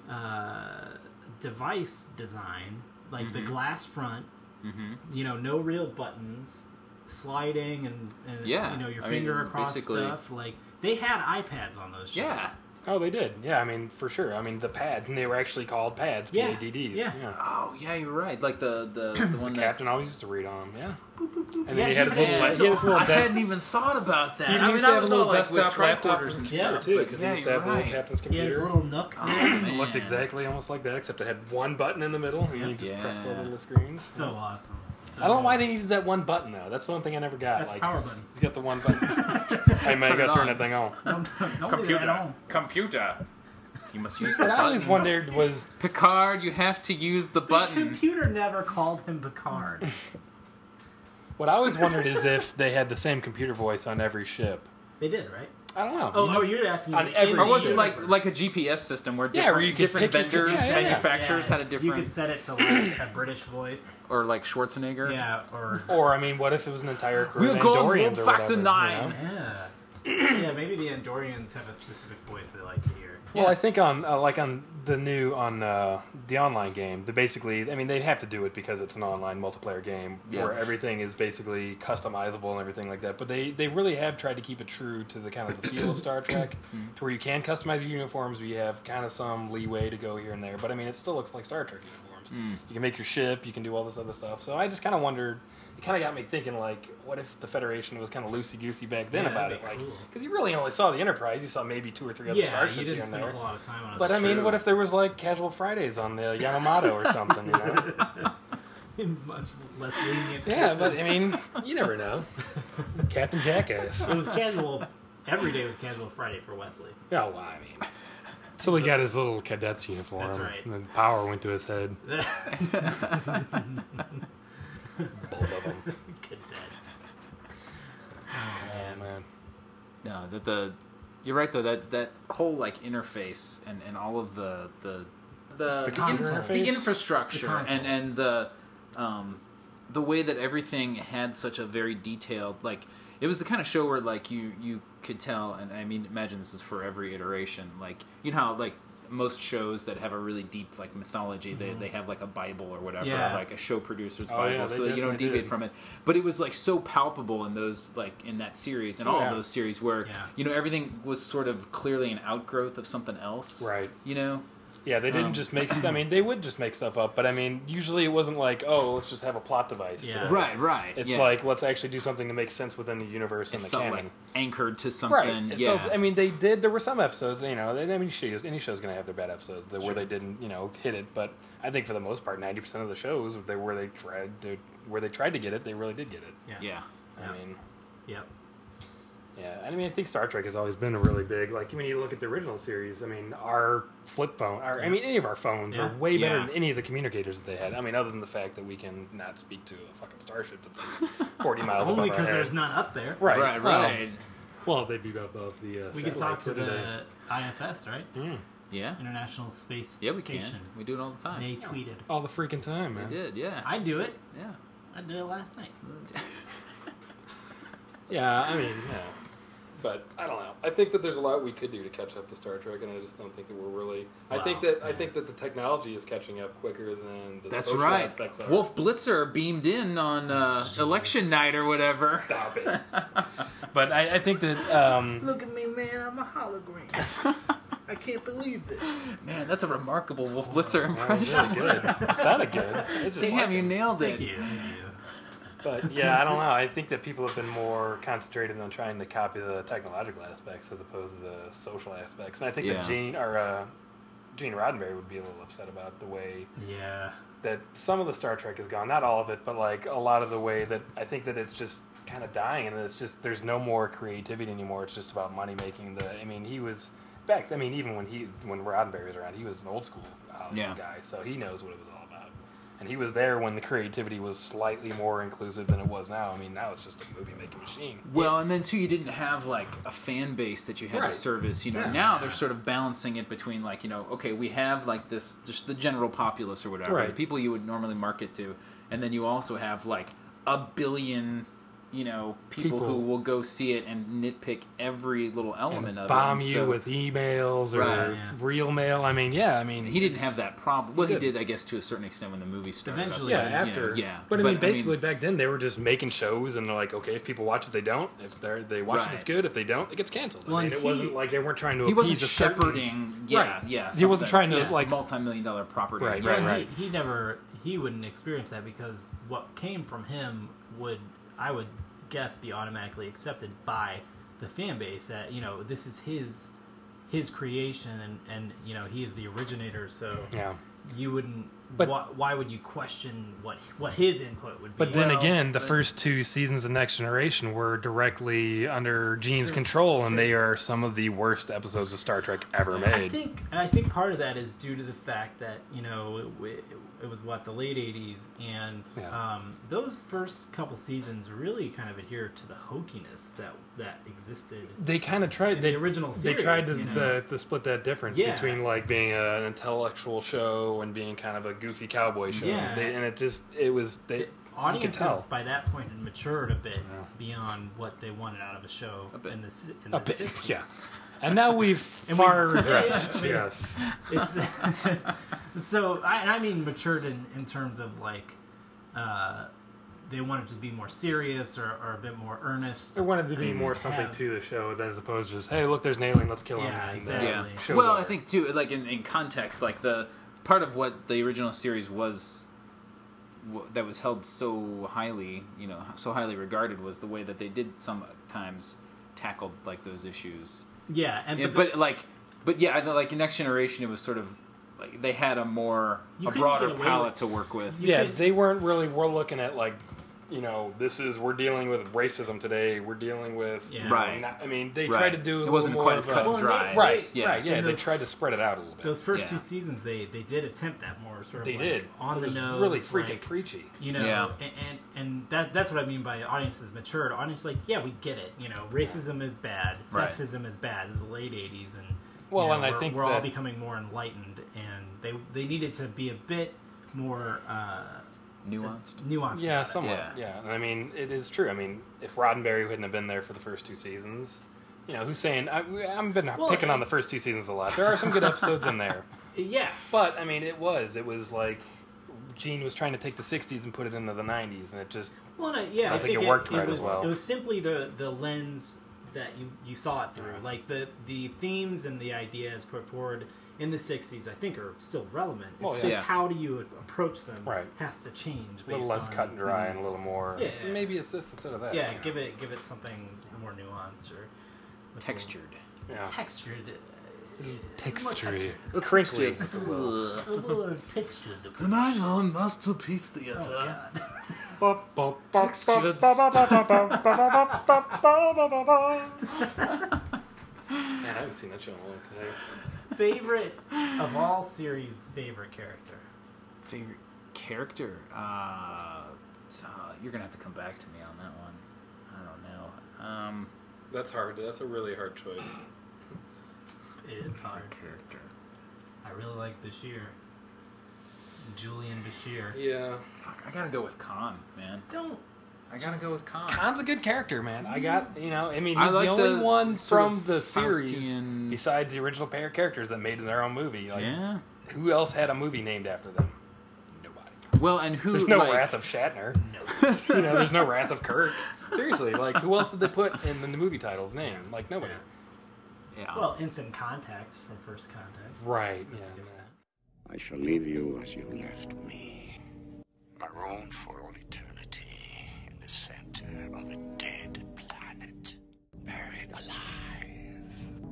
uh, device design, like Mm-hmm. the glass front. You know, no real buttons, sliding and, and Yeah, you know your I mean, finger it's across basically- stuff. Like they had iPads on those shows. Yeah. Oh, they did. Yeah, I mean, for sure. I mean, the pad, and they were actually called pads, P Yeah, A D Ds. yeah. Oh yeah, you're right. Like the the the one The that. captain always used to read on them. Yeah. And Yeah, then he had he his little, had- he had his little I desk. hadn't even thought about that. He I mean, used that to have was a little all like with desktop laptop tricorders and Yeah, stuff. too, but because yeah, he used to you're have the little right. captain's He had his computer. little nook. Oh, there. man. It looked exactly almost like that, except it had one button in the middle, and you just pressed the Yeah. little screens. So awesome. So I don't know why they needed that one button though. That's one thing I never got. That's like, power button. He's got the one button. Hey man, Turn you it gotta turn on. that thing on. Don't, don't do that at all. computer. You must use the What I always button. wondered was, Picard, you have to use the The button. computer never called him Picard. what I always wondered is if they had the same computer voice on every ship. They did, right? I don't know. Oh, You know- oh, you're asking On me every in Or the was it like universe. like a G P S system where Yeah, different, where you could different pick your- vendors, yeah, yeah, yeah. manufacturers Yeah, had a You different, could set it to like a British voice. or like Schwarzenegger? Yeah, or Or I mean, what if it was an entire crew We'll of go on Andorians World or Factor whatever? you nine. know? yeah, yeah. Maybe the Andorians have a specific voice they like to hear. Well, Yeah. I think on uh, like on the new on uh, the online game, they basically, I mean, they have to do it because it's an online multiplayer game Yeah. where everything is basically customizable and everything like that. But they, they really have tried to keep it true to the kind of the feel of Star Trek, to where you can customize your uniforms, but you have kind of some leeway to go here and there. But I mean, it still looks like Star Trek uniforms. You can make your ship, you can do all this other stuff. So I just kind of wondered. It kind of got me thinking, like, what if the Federation was kind of loosey-goosey back then Yeah, about that'd it? be Like, cool. because you really only saw the Enterprise, you saw maybe two or three other Yeah, starships you here didn't and spend there. a lot of time on it. But I mean, true. what if there was like Casual Fridays on the Yamamoto or something? You know? much less lenient. Yeah, but I captains. mean, you never know. Captain Jackass. it was casual. Every day was casual Friday for Wesley. Oh, well, I mean, until he got his little cadet's uniform. That's right. And then power went to his head. Both of them. Cadet. Oh man. No, that the you're right though. That that whole like interface and, and all of the the the The the, in- interface? the infrastructure The and consoles. and the um the way that everything had such a very detailed like it was the kind of show where like you you could tell, and I mean imagine this is for every iteration, like you know how like most shows that have a really deep like mythology, they, they have like a Bible or whatever, Yeah. like a show producer's Oh, Bible, yeah, they so that you don't definitely deviate did. from it. But it was like so palpable in those like in that series and Oh, all yeah. of those series where Yeah. you know everything was sort of clearly an outgrowth of something else, Right. You know, Yeah, they didn't Um, just make. I mean, they would just make stuff up, but I mean, usually it wasn't like, oh, let's just have a plot device. Yeah. today. right, right. It's yeah. like let's actually do something to make sense within the universe it and the felt canon. like anchored to something. Right. It Yeah. feels- I mean, they did. There were some episodes, you know. They, I mean, shows, any show's going to have their bad episodes that, where they didn't, you know, hit it. But I think for the most part, ninety percent of the shows, they where they tried to, where they tried to get it, they really did get it. Yeah. yeah. I mean, Yep. Yeah, I mean, I think Star Trek has always been a really big. Like, when you look at the original series, I mean, our flip phone, our, I mean, any of our phones Yeah. are way better Yeah. than any of the communicators that they had. I mean, other than the fact that we can not speak to a fucking starship that's forty miles Only above our because head. there's none up there. Right, Right, well, right. Well, they'd be above the. Uh, We could talk satellites, to wouldn't the I S S, right? they? Mm. Yeah. International Space Yeah, we Station. can. We do it all the time. They tweeted. All the freaking time, man. We did, yeah. I do it. Yeah. I did it last night. Yeah, I mean, yeah. But I don't know. I think that there's a lot we could do to catch up to Star Trek, and I just don't think that we're really. I Wow, think that I yeah. think that the technology is catching up quicker than the That's social right. aspects are. Wolf Blitzer beamed in on uh, election night or whatever. Stop it. But I, I think that um, Look at me, man. I'm a hologram. I can't believe this. Man, that's a remarkable Wolf Blitzer that was impression. really good. It sounded good. I just Damn, liked you it. nailed Thank it. you. Thank you. But yeah, I don't know. I think that people have been more concentrated on trying to copy the technological aspects as opposed to the social aspects. And I think Yeah. that Gene or uh, Gene Roddenberry would be a little upset about the way Yeah. that some of the Star Trek is gone. Not all of it, but like a lot of the way that I think that it's just kind of dying, and it's just there's no more creativity anymore. It's just about money making. The I mean, he was back. I mean, even when he when Roddenberry was around, he was an old school Hollywood Yeah. guy, so he knows what it was all about. And he was there when the creativity was slightly more inclusive than it was now. I mean, now it's just a movie making machine. Well, and then too, you didn't have like a fan base that you had Right. to service. You know, Yeah. now they're sort of balancing it between like, you know, okay, we have like this, just the general populace or whatever, Right. the people you would normally market to, and then you also have like a billion, you know, people, People. who will go see it and nitpick every little element of Bomb it. And you so- with emails or Right. Yeah. real mail. I mean, yeah. I mean, He didn't it's- have that problem. Well, he Good. did, I guess, to a certain extent when the movie started. up. Eventually, Yeah, you know, after. yeah. But I But, mean, I basically mean- back then they were just making shows, and they're like, okay, if people watch it, they don't. If they they watch it, Right. it's good. If they don't, it gets canceled. Well, I mean, and it he- wasn't like they weren't trying to. He wasn't appease a certain- shepherding. Yeah, Right. yeah. He wasn't something. trying to, Yes, like- multi-million dollar property. Right, Yeah. right, and right. He, he never, he wouldn't experience that because what came from him would, I would guess, be automatically accepted by the fan base. That, you know, this is his, his creation, and and you know, he is the originator. So Yeah. you wouldn't. But- why, why would you question what what his input would be? But then Well, again, the but- first two seasons of Next Generation were directly under Gene's control, and they are some of the worst episodes of Star Trek ever I made. think, and I think part of that is due to the fact that, you know, it, it, it was what, the late eighties, and Yeah. um, those first couple seasons really kind of adhered to the hokiness that that existed. They kind of tried. In They the original They tried to, series, you know. the, to split that difference Yeah. between like being a, an intellectual show and being kind of a goofy cowboy show. Yeah. They, and it just it was they. The you could tell. audiences by that point had matured a bit Yeah. beyond what they wanted out of a show A bit. in the si- in A the bit, sixties. yeah. And now we've And we- far yeah, yeah, regressed. I mean- Yes. It's so I, and I mean matured in, in terms of like uh, they wanted to be more serious or, or a bit more earnest. There wanted to be And more something have- to the show as opposed to just, hey, look, there's an alien, let's kill him. Yeah, and, uh, exactly. Yeah. show's Well, I over. think too, like in, in context, like the part of what the original series was w- that was held so highly, you know, so highly regarded was the way that they did sometimes tackled like those issues. Yeah, and Yeah, but, but like, but yeah, I know, like in Next Generation, it was sort of like they had a more You a couldn't broader get away palette with- to work with. you Yeah, could- they weren't really. We're looking at like, you know, this is we're dealing with racism today. We're dealing with Yeah. you know, Right. not- I mean, they Right. tried to do. A It little wasn't more quite as of a- cut and Well, and dry. they- Right, Yeah. right, yeah. And They those- tried to spread it out a little bit. those first Yeah. two seasons, they they did attempt that more sort of they like did on it the was nose, really freaking like, preachy. you know, Yeah. and, and and that that's what I mean by audiences matured. Audiences like, yeah, we get it. You know, racism is bad, Right. sexism is bad. This is the late eighties, and Well, you know, and I we're, think we're all that- becoming more enlightened, and they they needed to be a bit more uh, Nuanced. nuanced. Yeah, about it. somewhat. Yeah. Yeah. And I mean, it is true. I mean, if Roddenberry wouldn't have been there for the first two seasons, you know, who's saying? I, I've been Well, picking on and- the first two seasons a lot. There are some good episodes in there, Yeah, but I mean, it was it was like Gene was trying to take the sixties and put it into the nineties, and it just well, and I, yeah, I I, don't think think it worked right was, as well. It was simply the the lens that you you saw it through, like the the themes and the ideas put forward in the sixties. I think are still relevant. It's Well, yeah. just Yeah. how do you approach them Right. has to change. a little based less on- cut and dry and a little more. Yeah. Maybe it's this instead of that. Yeah, you know? give it give it something more nuanced or with Textured. Yeah. a little textured. uh, Texture, crinkly. A little textured. Tonight on Masterpiece Oh, Theater. God. Man, I haven't seen that show in a long time. Favorite of all series, favorite character. Favorite character? Uh, so you're gonna have to come back to me on that one. I don't know. Um, That's hard. That's a really hard choice. It is hard. character. I really like Bashir. Julian Bashir. Yeah. Fuck, I gotta go with Khan, man. Don't. I gotta go with Khan. Khan's a good character, man. I got, you know, I mean, I he's like the only the one sort from of the series, Faustian- besides the original pair of characters that made their own movie. Like, Yeah. who else had a movie named after them? Nobody. Well, and who? There's no like, Wrath of Shatner. No. You know, there's no Wrath of Kirk. Seriously, like, who else did they put in the movie title's name? Like, nobody. Yeah. Well, Instant Contact from First Contact. Right, yeah. I shall leave you as you left me, marooned for all eternity in the center of a dead planet, buried alive.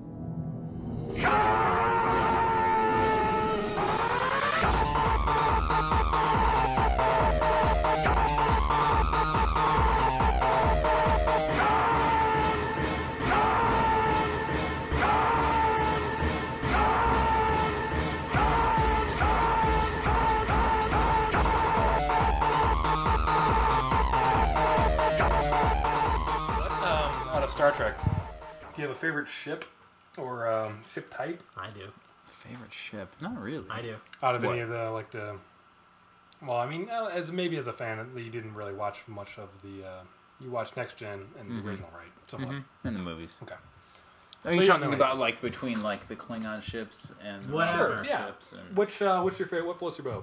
Out of Star Trek, do you have a favorite ship or um, ship type? I do. Favorite ship? Not really. I do. Out of What? any of the, like, the... Well, I mean, uh, as maybe as a fan, you didn't really watch much of the... Uh, you watched Next Gen and the original, right? Somewhat. Mm-hmm. In the movies. Okay. Are So you you talking don't know about anything. like between like the Klingon ships and the Whatever. Russian Yeah. ships? And... Which, uh, what's your favorite? What floats your boat?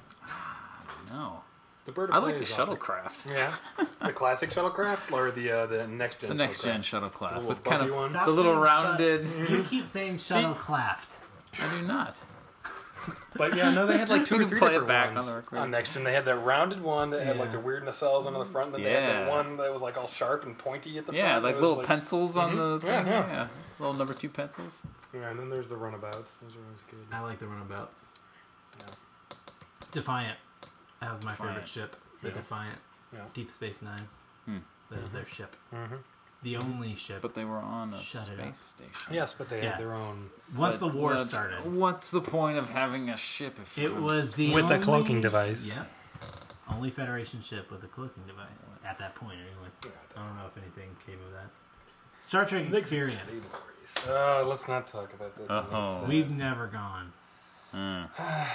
No. The bird of I prey like the is out there. shuttlecraft. Yeah, the classic shuttlecraft or the uh, the next gen. The next gen shuttlecraft? shuttlecraft little with kind of bumpy one. Stop the little saying rounded. shut- You keep saying shuttlecraft. I do not. But yeah, no, they had like two We or can three play it different back ones on the recording. on next gen. They had that rounded one that had like Yeah. the weird nacelles on the front, and then they had that Yeah. one that was like all sharp and pointy at the Yeah, front. like It was, little pencils on the Yeah, thing. yeah. Yeah. Little number two pencils. Yeah, and then there's the runabouts. Those are always good. I like the runabouts. Defiant as my Defiant. favorite ship. The Yeah. Defiant. Yeah. Deep Space Nine. Hmm. There's their ship. Mm-hmm. The only ship. But they were on a Shut it up. space station. Yes, but they Yeah. had their own Once But the war what- started, What's the point of having a ship if it you're was the with only, the cloaking device. Yeah. Only Federation ship with a cloaking device at that point, anyway. I don't know if anything came of that. Star Trek Experience. Uh, let's not talk about this. Uh-oh. Let's, uh, We've never gone. Mm,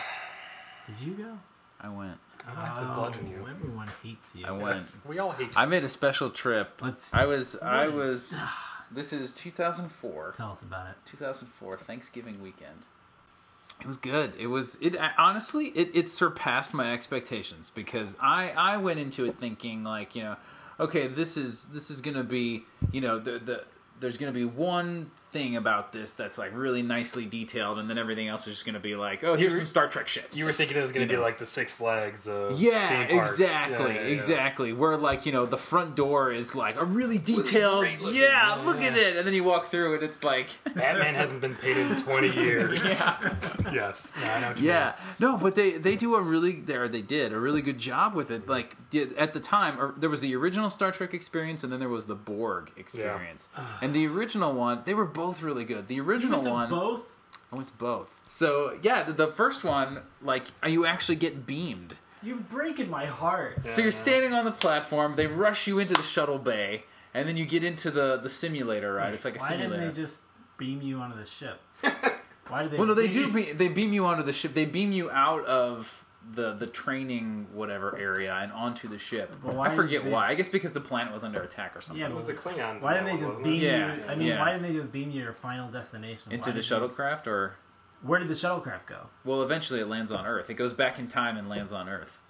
Did you go? I went. I'm gonna have to bludgeon you. Everyone hates you. I went. We all hate you. I made a special trip. Let's I was. I was. This is two thousand four. tell us about it. two thousand four Thanksgiving weekend. It was good. It was it honestly it, it surpassed my expectations because I I went into it thinking like, you know, okay, this is this is going to be, you know, the the there's going to be one thing about this that's like really nicely detailed, and then everything else is just going to be like, oh, So here's you- some Star Trek shit. You were thinking it was going You to be know. like the Six Flags of Yeah, theme parks. exactly, Yeah, yeah, yeah. exactly. Where like, you know, the front door is like a really detailed, great looking, yeah, yeah, look yeah. at it, and then you walk through it, it's like, Batman hasn't been painted in twenty years. yeah. Yes. Yeah, I know what you Yeah, no, but they they do a really there they did a really good job with it. Like did, at the time, or, there was the original Star Trek experience, and then there was the Borg experience. And the original one, they were both really good. The You original went to one, both? I went to both. So yeah, the, the first one, like you actually get beamed. You're breaking my heart. So you're standing on the platform. They rush you into the shuttle bay, and then you get into the the simulator. Right, it's like a Why simulator. didn't they just beam you onto the ship? Why did they? Well, no, they beam do. you- Be, they beam you onto the ship. They beam you out of the the training whatever area and onto the ship. But why I forget did they- why. I guess because the planet was under attack or something. Yeah, It was the Klingon. Why didn't they one, just wasn't beam it? Yeah, you? I mean, yeah. why didn't they just beam you to your final destination? Into Why the did you- shuttlecraft, or Where did the shuttlecraft go? well, eventually it lands on Earth. It goes back in time and lands on Earth.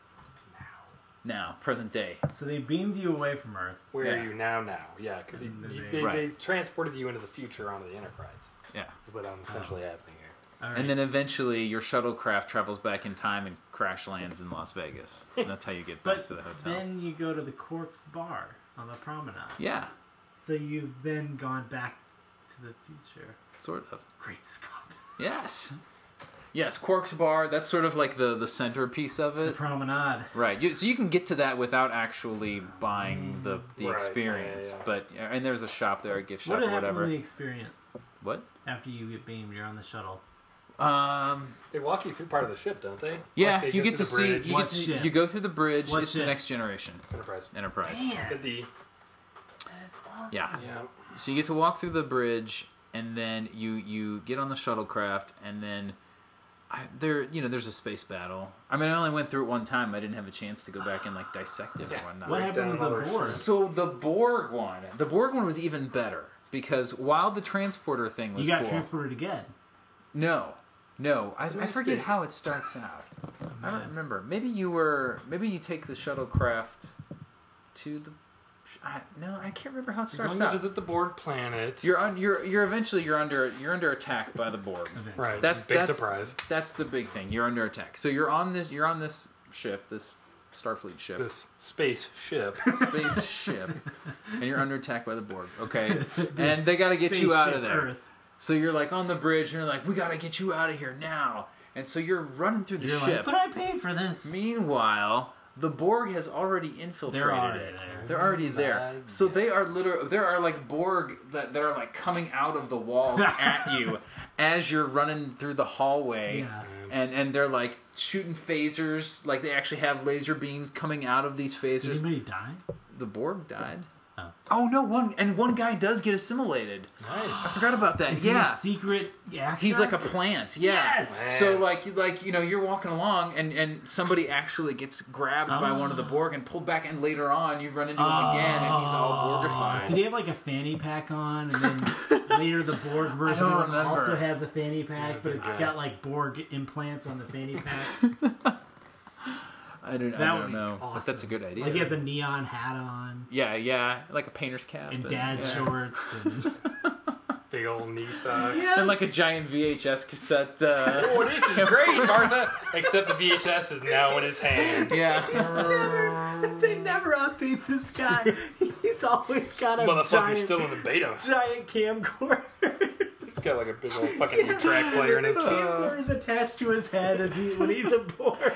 Now, present day. So they beamed you away from Earth. Where Yeah. are you now? Now, yeah, because And they, they- they, Right. they transported you into the future onto the Enterprise. Yeah. What um, essentially happening here. All right. And then eventually your shuttlecraft travels back in time and crash lands in Las Vegas. And that's how you get back but to the hotel. then you go to the Corks Bar on the promenade. Yeah, So you've then gone back to the future. sort of. Great Scott. Yes. Yes, Quark's Bar. That's sort of like the, the centerpiece of The it. promenade. Right. You, so you can get to that without actually buying the, the Right, experience. yeah, yeah. But and there's a shop there, a gift shop What or happened whatever. in the experience What? after you get beamed? You're on the shuttle. Um. They walk you through part of the ship, don't they? Yeah, Like they you go get to through the see. bridge. You What get to, ship? you go through the bridge. What it's the ship? next generation. Enterprise. Enterprise. Man, The D. that's awesome. Yeah. Yeah. So you get to walk through the bridge, and then you you get on the shuttlecraft, and then I, there you know there's a space battle. I mean, I only went through it one time. I didn't have a chance to go back and like dissect it or whatnot. What happened with down all the their board? So the Borg one, the Borg one was even better because while the transporter thing was You got cool, transported again. no, no, I, I Nice forget bit. how it starts out. I don't remember. Maybe you were. Maybe you take the shuttlecraft to the. I, no, I can't remember how it You're starts going to out. visit the Borg planet. You're on. You're. You're eventually. You're under. You're under attack by the Borg. right. That's big that's, surprise. That's the big thing. You're under attack. So you're on this. You're on this ship. This Starfleet ship. This space ship. Space ship, and you're under attack by the Borg. Okay, and they got to get you out of Spaceship there. Earth. So you're like on the bridge, and you're like, we got to get you out of here now. And so you're running through the You're ship. like, but I paid for this. Meanwhile, the Borg has already infiltrated They're already it. there. They're already there. So they are literally there are like Borg that, that are like coming out of the walls at you as you're running through the hallway. Yeah. And and they're like shooting phasers, like they actually have laser beams coming out of these Did phasers. anybody die? The Borg died. Oh. Oh no, one and one guy does get assimilated. Nice. I forgot about that. Is yeah. he a secret actor? He's like a plant, yeah. Yes! So like like you know you're walking along and, and somebody actually gets grabbed by one of the Borg and pulled back, and later on you run into him again and he's all Borgified. Did he have like a fanny pack on, and then later the Borg version don't remember. also has a fanny pack, but it's got like Borg implants on the fanny pack? I don't, That I would don't be know, awesome. but that's a good idea. Like he has a neon hat on yeah, yeah, like a painter's cap and dad yeah. shorts. And... Big old knee socks. and like a giant V H S cassette. Uh, Oh, this is great, Martha. Except the V H S is now in his hand. yeah, never, they never update this guy. He's always got a Motherfucker's giant, still in the beta. giant camcorder. He's got like a big old fucking eight-track player in his The camcorder is attached to his head as he, when he's aboard.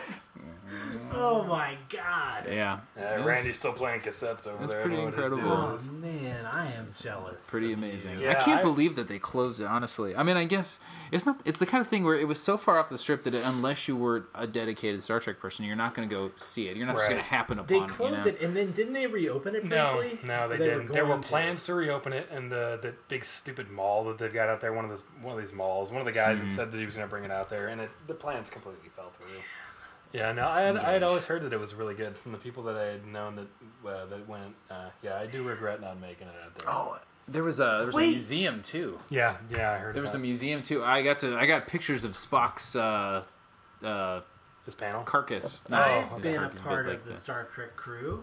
Oh my god. yeah. Uh, Randy's still playing cassettes over That's there. pretty I don't know what he's incredible. doing. Oh man, I am jealous. Pretty amazing. Yeah, I can't I- believe that they closed it. Honestly, I mean, I guess it's not. It's the kind of thing where it was so far off the strip that it, unless you were a dedicated Star Trek person, you're not going to go see it. You're not just Right. going to happen They upon. closed you know? it, and then didn't they reopen it No, briefly? no, they, They were didn't. There were going to. plans to reopen it, and the the big stupid mall that they've got out there, one of those one of these malls. One of the guys Mm-hmm. had said that he was going to bring it out there, and it, the plans completely fell through. Yeah, no, I had I had always heard that it was really good from the people that I had known that uh, that went. Uh, yeah, I do regret not making it out there. Oh, there was a there was Wait. a museum too. Yeah, yeah, I heard There was a about museum too. I got to I got pictures of Spock's uh, uh, this panel. carcass. I've his been a carcass, but part like of the the- Star Trek crew.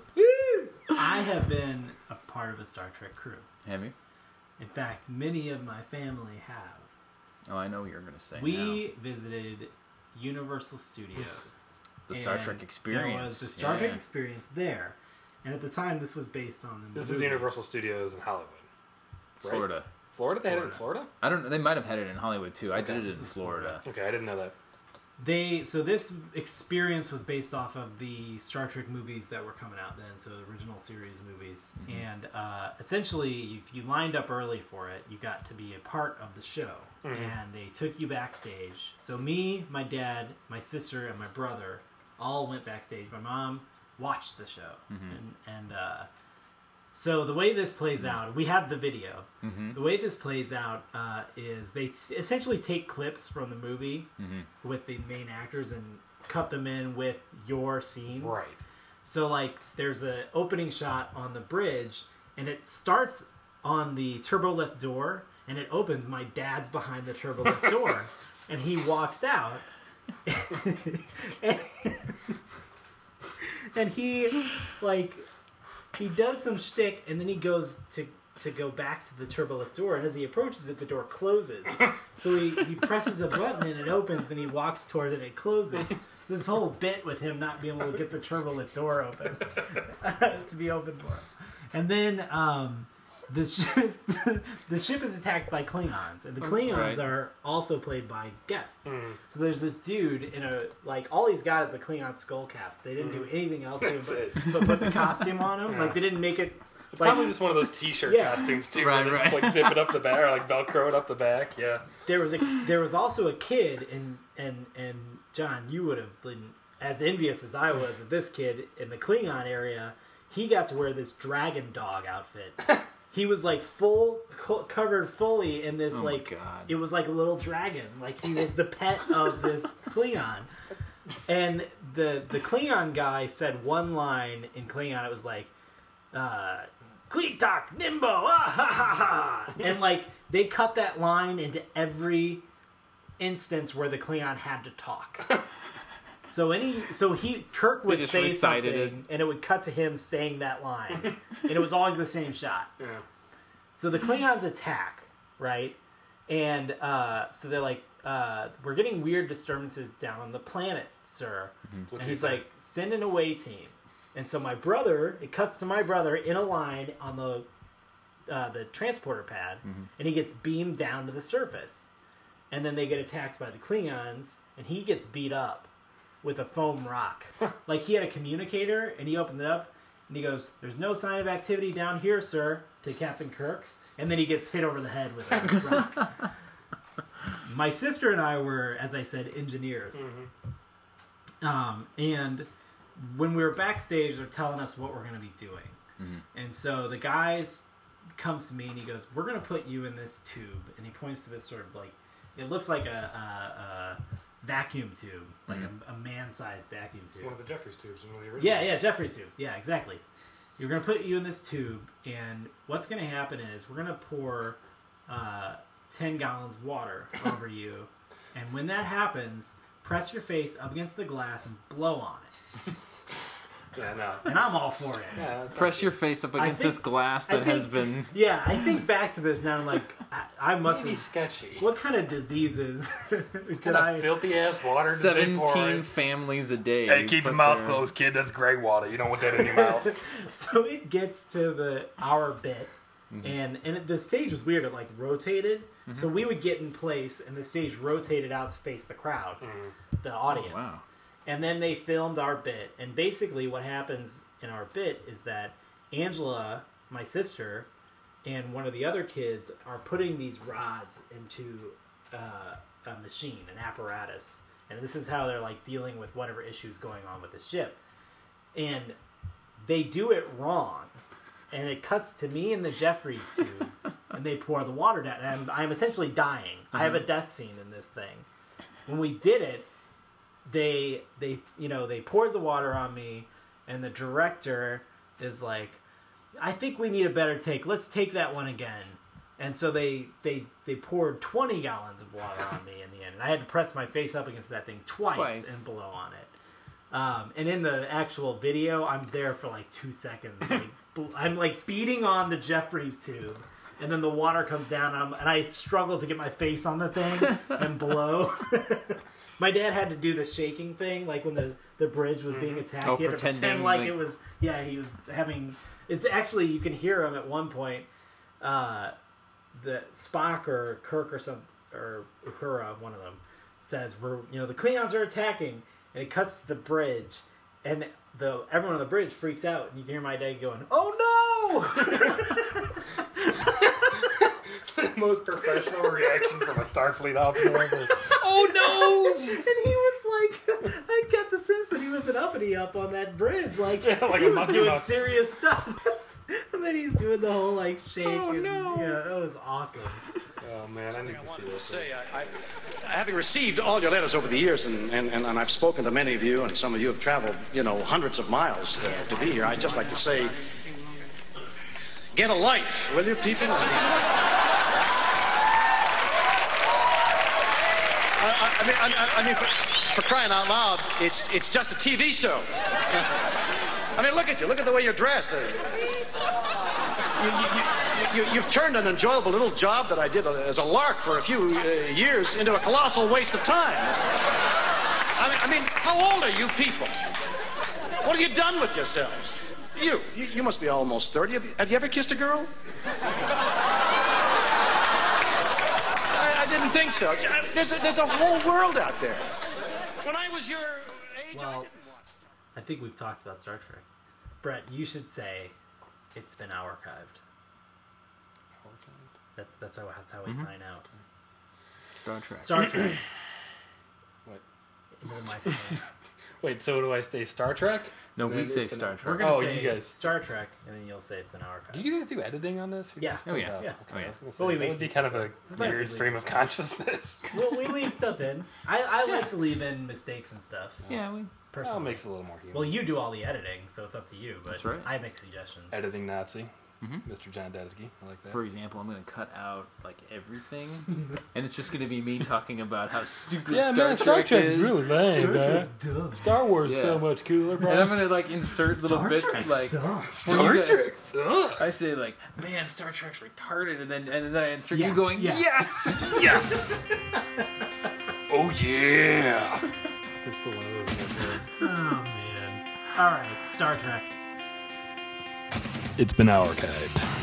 I have been a part of a Star Trek crew. Have you? In fact, many of my family have. Oh, I know what you're going to say. now. We visited Universal Studios. The Star and Trek Experience. There was the Star Yeah. Trek Experience there. And at the time, this was based on the This movies. is Universal Studios in Hollywood, right? Florida. Florida. They had it in Florida. I don't know. They might have had it in Hollywood too. I Okay, did it in this is Florida. Okay, I didn't know that. They so this experience was based off of the Star Trek movies that were coming out then, so the original series movies. Mm-hmm. And uh, essentially, if you lined up early for it, you got to be a part of the show. Mm-hmm. And they took you backstage. So me, my dad, my sister, and my brother all went backstage. My mom watched the show, Mm-hmm. and and uh, so the way this plays out, we have the video. Mm-hmm. The way this plays out uh, is they t- essentially take clips from the movie Mm-hmm. with the main actors and cut them in with your scenes. Right. So like, there's a opening shot on the bridge, and it starts on the turbo lift door, and it opens. My dad's behind the turbo lift door, and he walks out. and, and he like he does some shtick, and then he goes to to go back to the turbo lift door, and as he approaches it, the door closes. So he, he presses a button and it opens, then he walks toward it and it closes. This whole bit with him not being able to get the turbo lift door open to be open for him. And then um, the ship, the ship is attacked by Klingons, and the Klingons Right. are also played by guests. Mm. So there's this dude in a like all he's got is the Klingon skull cap. They didn't do anything else to him That's but, but put the costume on him. Yeah. Like they didn't make it. It's like, probably just one of those T-shirt Yeah. costumes too, Right, where they just right. like zip it up the back or like Velcro it up the back. Yeah. there was a there was also a kid and and and John, you would have been as envious as I was of this kid in the Klingon area. He got to wear this dragon dog outfit. He was like full co- covered fully in this Oh my like God. it was like a little dragon. Like he was the pet of this Klingon. And the the Klingon guy said one line in Klingon. It was like, uh, "Kleetok Nimbo, ah ha ha ha," and like they cut that line into every instance where the Klingon had to talk. So any so he Kirk would just say recited something, and it would cut to him saying that line, and it was always the same shot. Yeah. So the Klingons attack, right? And uh, so they're like, uh, "We're getting weird disturbances down on the planet, sir." What And you he's say? like, "Send an away team." And so my brother, it cuts to my brother in a line on the uh, the transporter pad, and he gets beamed down to the surface. And then they get attacked by the Klingons, and he gets beat up with a foam rock. Like he had a communicator, and he opened it up, and he goes, "There's no sign of activity down here, sir," to Captain Kirk. And then he gets hit over the head with a rock. My sister and I were, as I said, engineers. Mm-hmm. Um, and when we were backstage, they're telling us what we're going to be doing. Mm-hmm. And so the guys comes to me and he goes, "We're going to put you in this tube." And he points to this sort of like, it looks like a, a, a vacuum tube, like Mm-hmm. a, a man-sized vacuum tube. One of the Jeffries tubes, one of the originals. Yeah, yeah, Jeffrey's tubes. Yeah, exactly. You're going to put you in this tube, and what's going to happen is we're going to pour uh, ten gallons of water over you, and when that happens, press your face up against the glass and blow on it. Yeah, no. And I'm all for it. Yeah, that's Press not your good. face up I against think- this glass I that has think- been. Yeah, I think back to this now, I'm like, I, I must Really have... sketchy. What kind of diseases did What kind I... of filthy ass water did they pour Seventeen in? families a day. Hey, keep put your mouth there. closed, kid. That's gray water. You don't want that in your mouth. So it gets to the our bit, Mm-hmm. and and it, the stage was weird. It like rotated, so we would get in place, and the stage rotated out to face the crowd, the audience. Oh, wow. And then they filmed our bit, and basically what happens in our bit is that Angela, my sister, and one of the other kids are putting these rods into uh, a machine, an apparatus, and this is how they're like dealing with whatever issues going on with the ship. And they do it wrong, and it cuts to me in the Jeffries tube, and they pour the water down, and I'm, I'm essentially dying. I have a death scene in this thing. When we did it, they they you know they poured the water on me, and the director is like, "I think we need a better take. Let's take that one again." And so they they they poured twenty gallons of water on me in the end, and I had to press my face up against that thing twice, Twice. and blow on it. Um, and in the actual video, I'm there for like two seconds. Like, bl- I'm like beating on the Jeffries tube, and then the water comes down, and, I'm, and I struggle to get my face on the thing and blow. My dad had to do the shaking thing, like when the, the bridge was being attacked. Oh, he had to pretending pretend like like- it was. Yeah, he was having. It's actually you can hear him at one point. Uh, the Spock or Kirk or some or Uhura, one of them, says we're you know the Klingons are attacking, and it cuts to the bridge, and the everyone on the bridge freaks out, and you can hear my dad going, "Oh no!" The most professional reaction from a Starfleet officer ever. Oh no! And he was like, I got the sense that he was an uppity up on that bridge, like, Yeah, like he a was monkey doing muck. serious stuff. And then he's doing the whole like shake. Oh, and, no. You know, it was awesome. Oh man, I need I to see wanted to this. say, I, I, having received all your letters over the years, and, and, and, and I've spoken to many of you, and some of you have traveled, you know, hundreds of miles uh, to be here, I'd just like to say, get a life, will you, people? I mean, I, I mean, I, I- I mean for, for crying out loud, it's, it's just a T V show. I mean, look at you. Look at the way you're dressed. Uh, you, you, you, you, you've turned an enjoyable little job that I did as a lark for a few uh, years into a colossal waste of time. I mean, I mean, how old are you people? What have you done with yourselves? You, you, you must be almost thirty. Have you, have you ever kissed a girl? I, I didn't think so. There's a, there's a whole world out there. When I was your age, Well, I didn't... I think we've talked about Star Trek. Brett, you should say it's been archived. That's that's how that's how we Mhm. sign out. Star Trek. Star Trek. What? Into the microphone. Wait, so do I say Star Trek? No, And we then say it's been- Star Trek. We're gonna Oh, say you guys. Star Trek, and then you'll say it's been archived. Do you guys do editing on this? Or Yeah. just Oh, yeah. put it Yeah. out? Oh, Okay, yeah. I was gonna say, Well, we that leave would be stuff kind of in. a Sometimes we weird leave stream of stuff. consciousness. Well, we leave stuff in. I, I like to leave in mistakes and stuff. Yeah, we. Personally. That makes it a little more human. Well, you do all the editing, so it's up to you. But That's right. I make suggestions. Editing Nazi, Mhm. Mister John Dedeke. I like that. For example, I'm going to cut out like everything, and it's just going to be me talking about how stupid yeah, Star man, Trek Star Trek is. is really lame, man. Star Wars is Yeah. so much cooler, bro. And I'm gonna like insert little Star bits Trek like sucks. Star you got- Trek sucks. I say like, man, Star Trek's retarded, and then and then I insert Yeah, you going, yeah. yes. Yes! Oh, yeah! Just put one of those in there. Oh man! All right, Star Trek. It's been archived.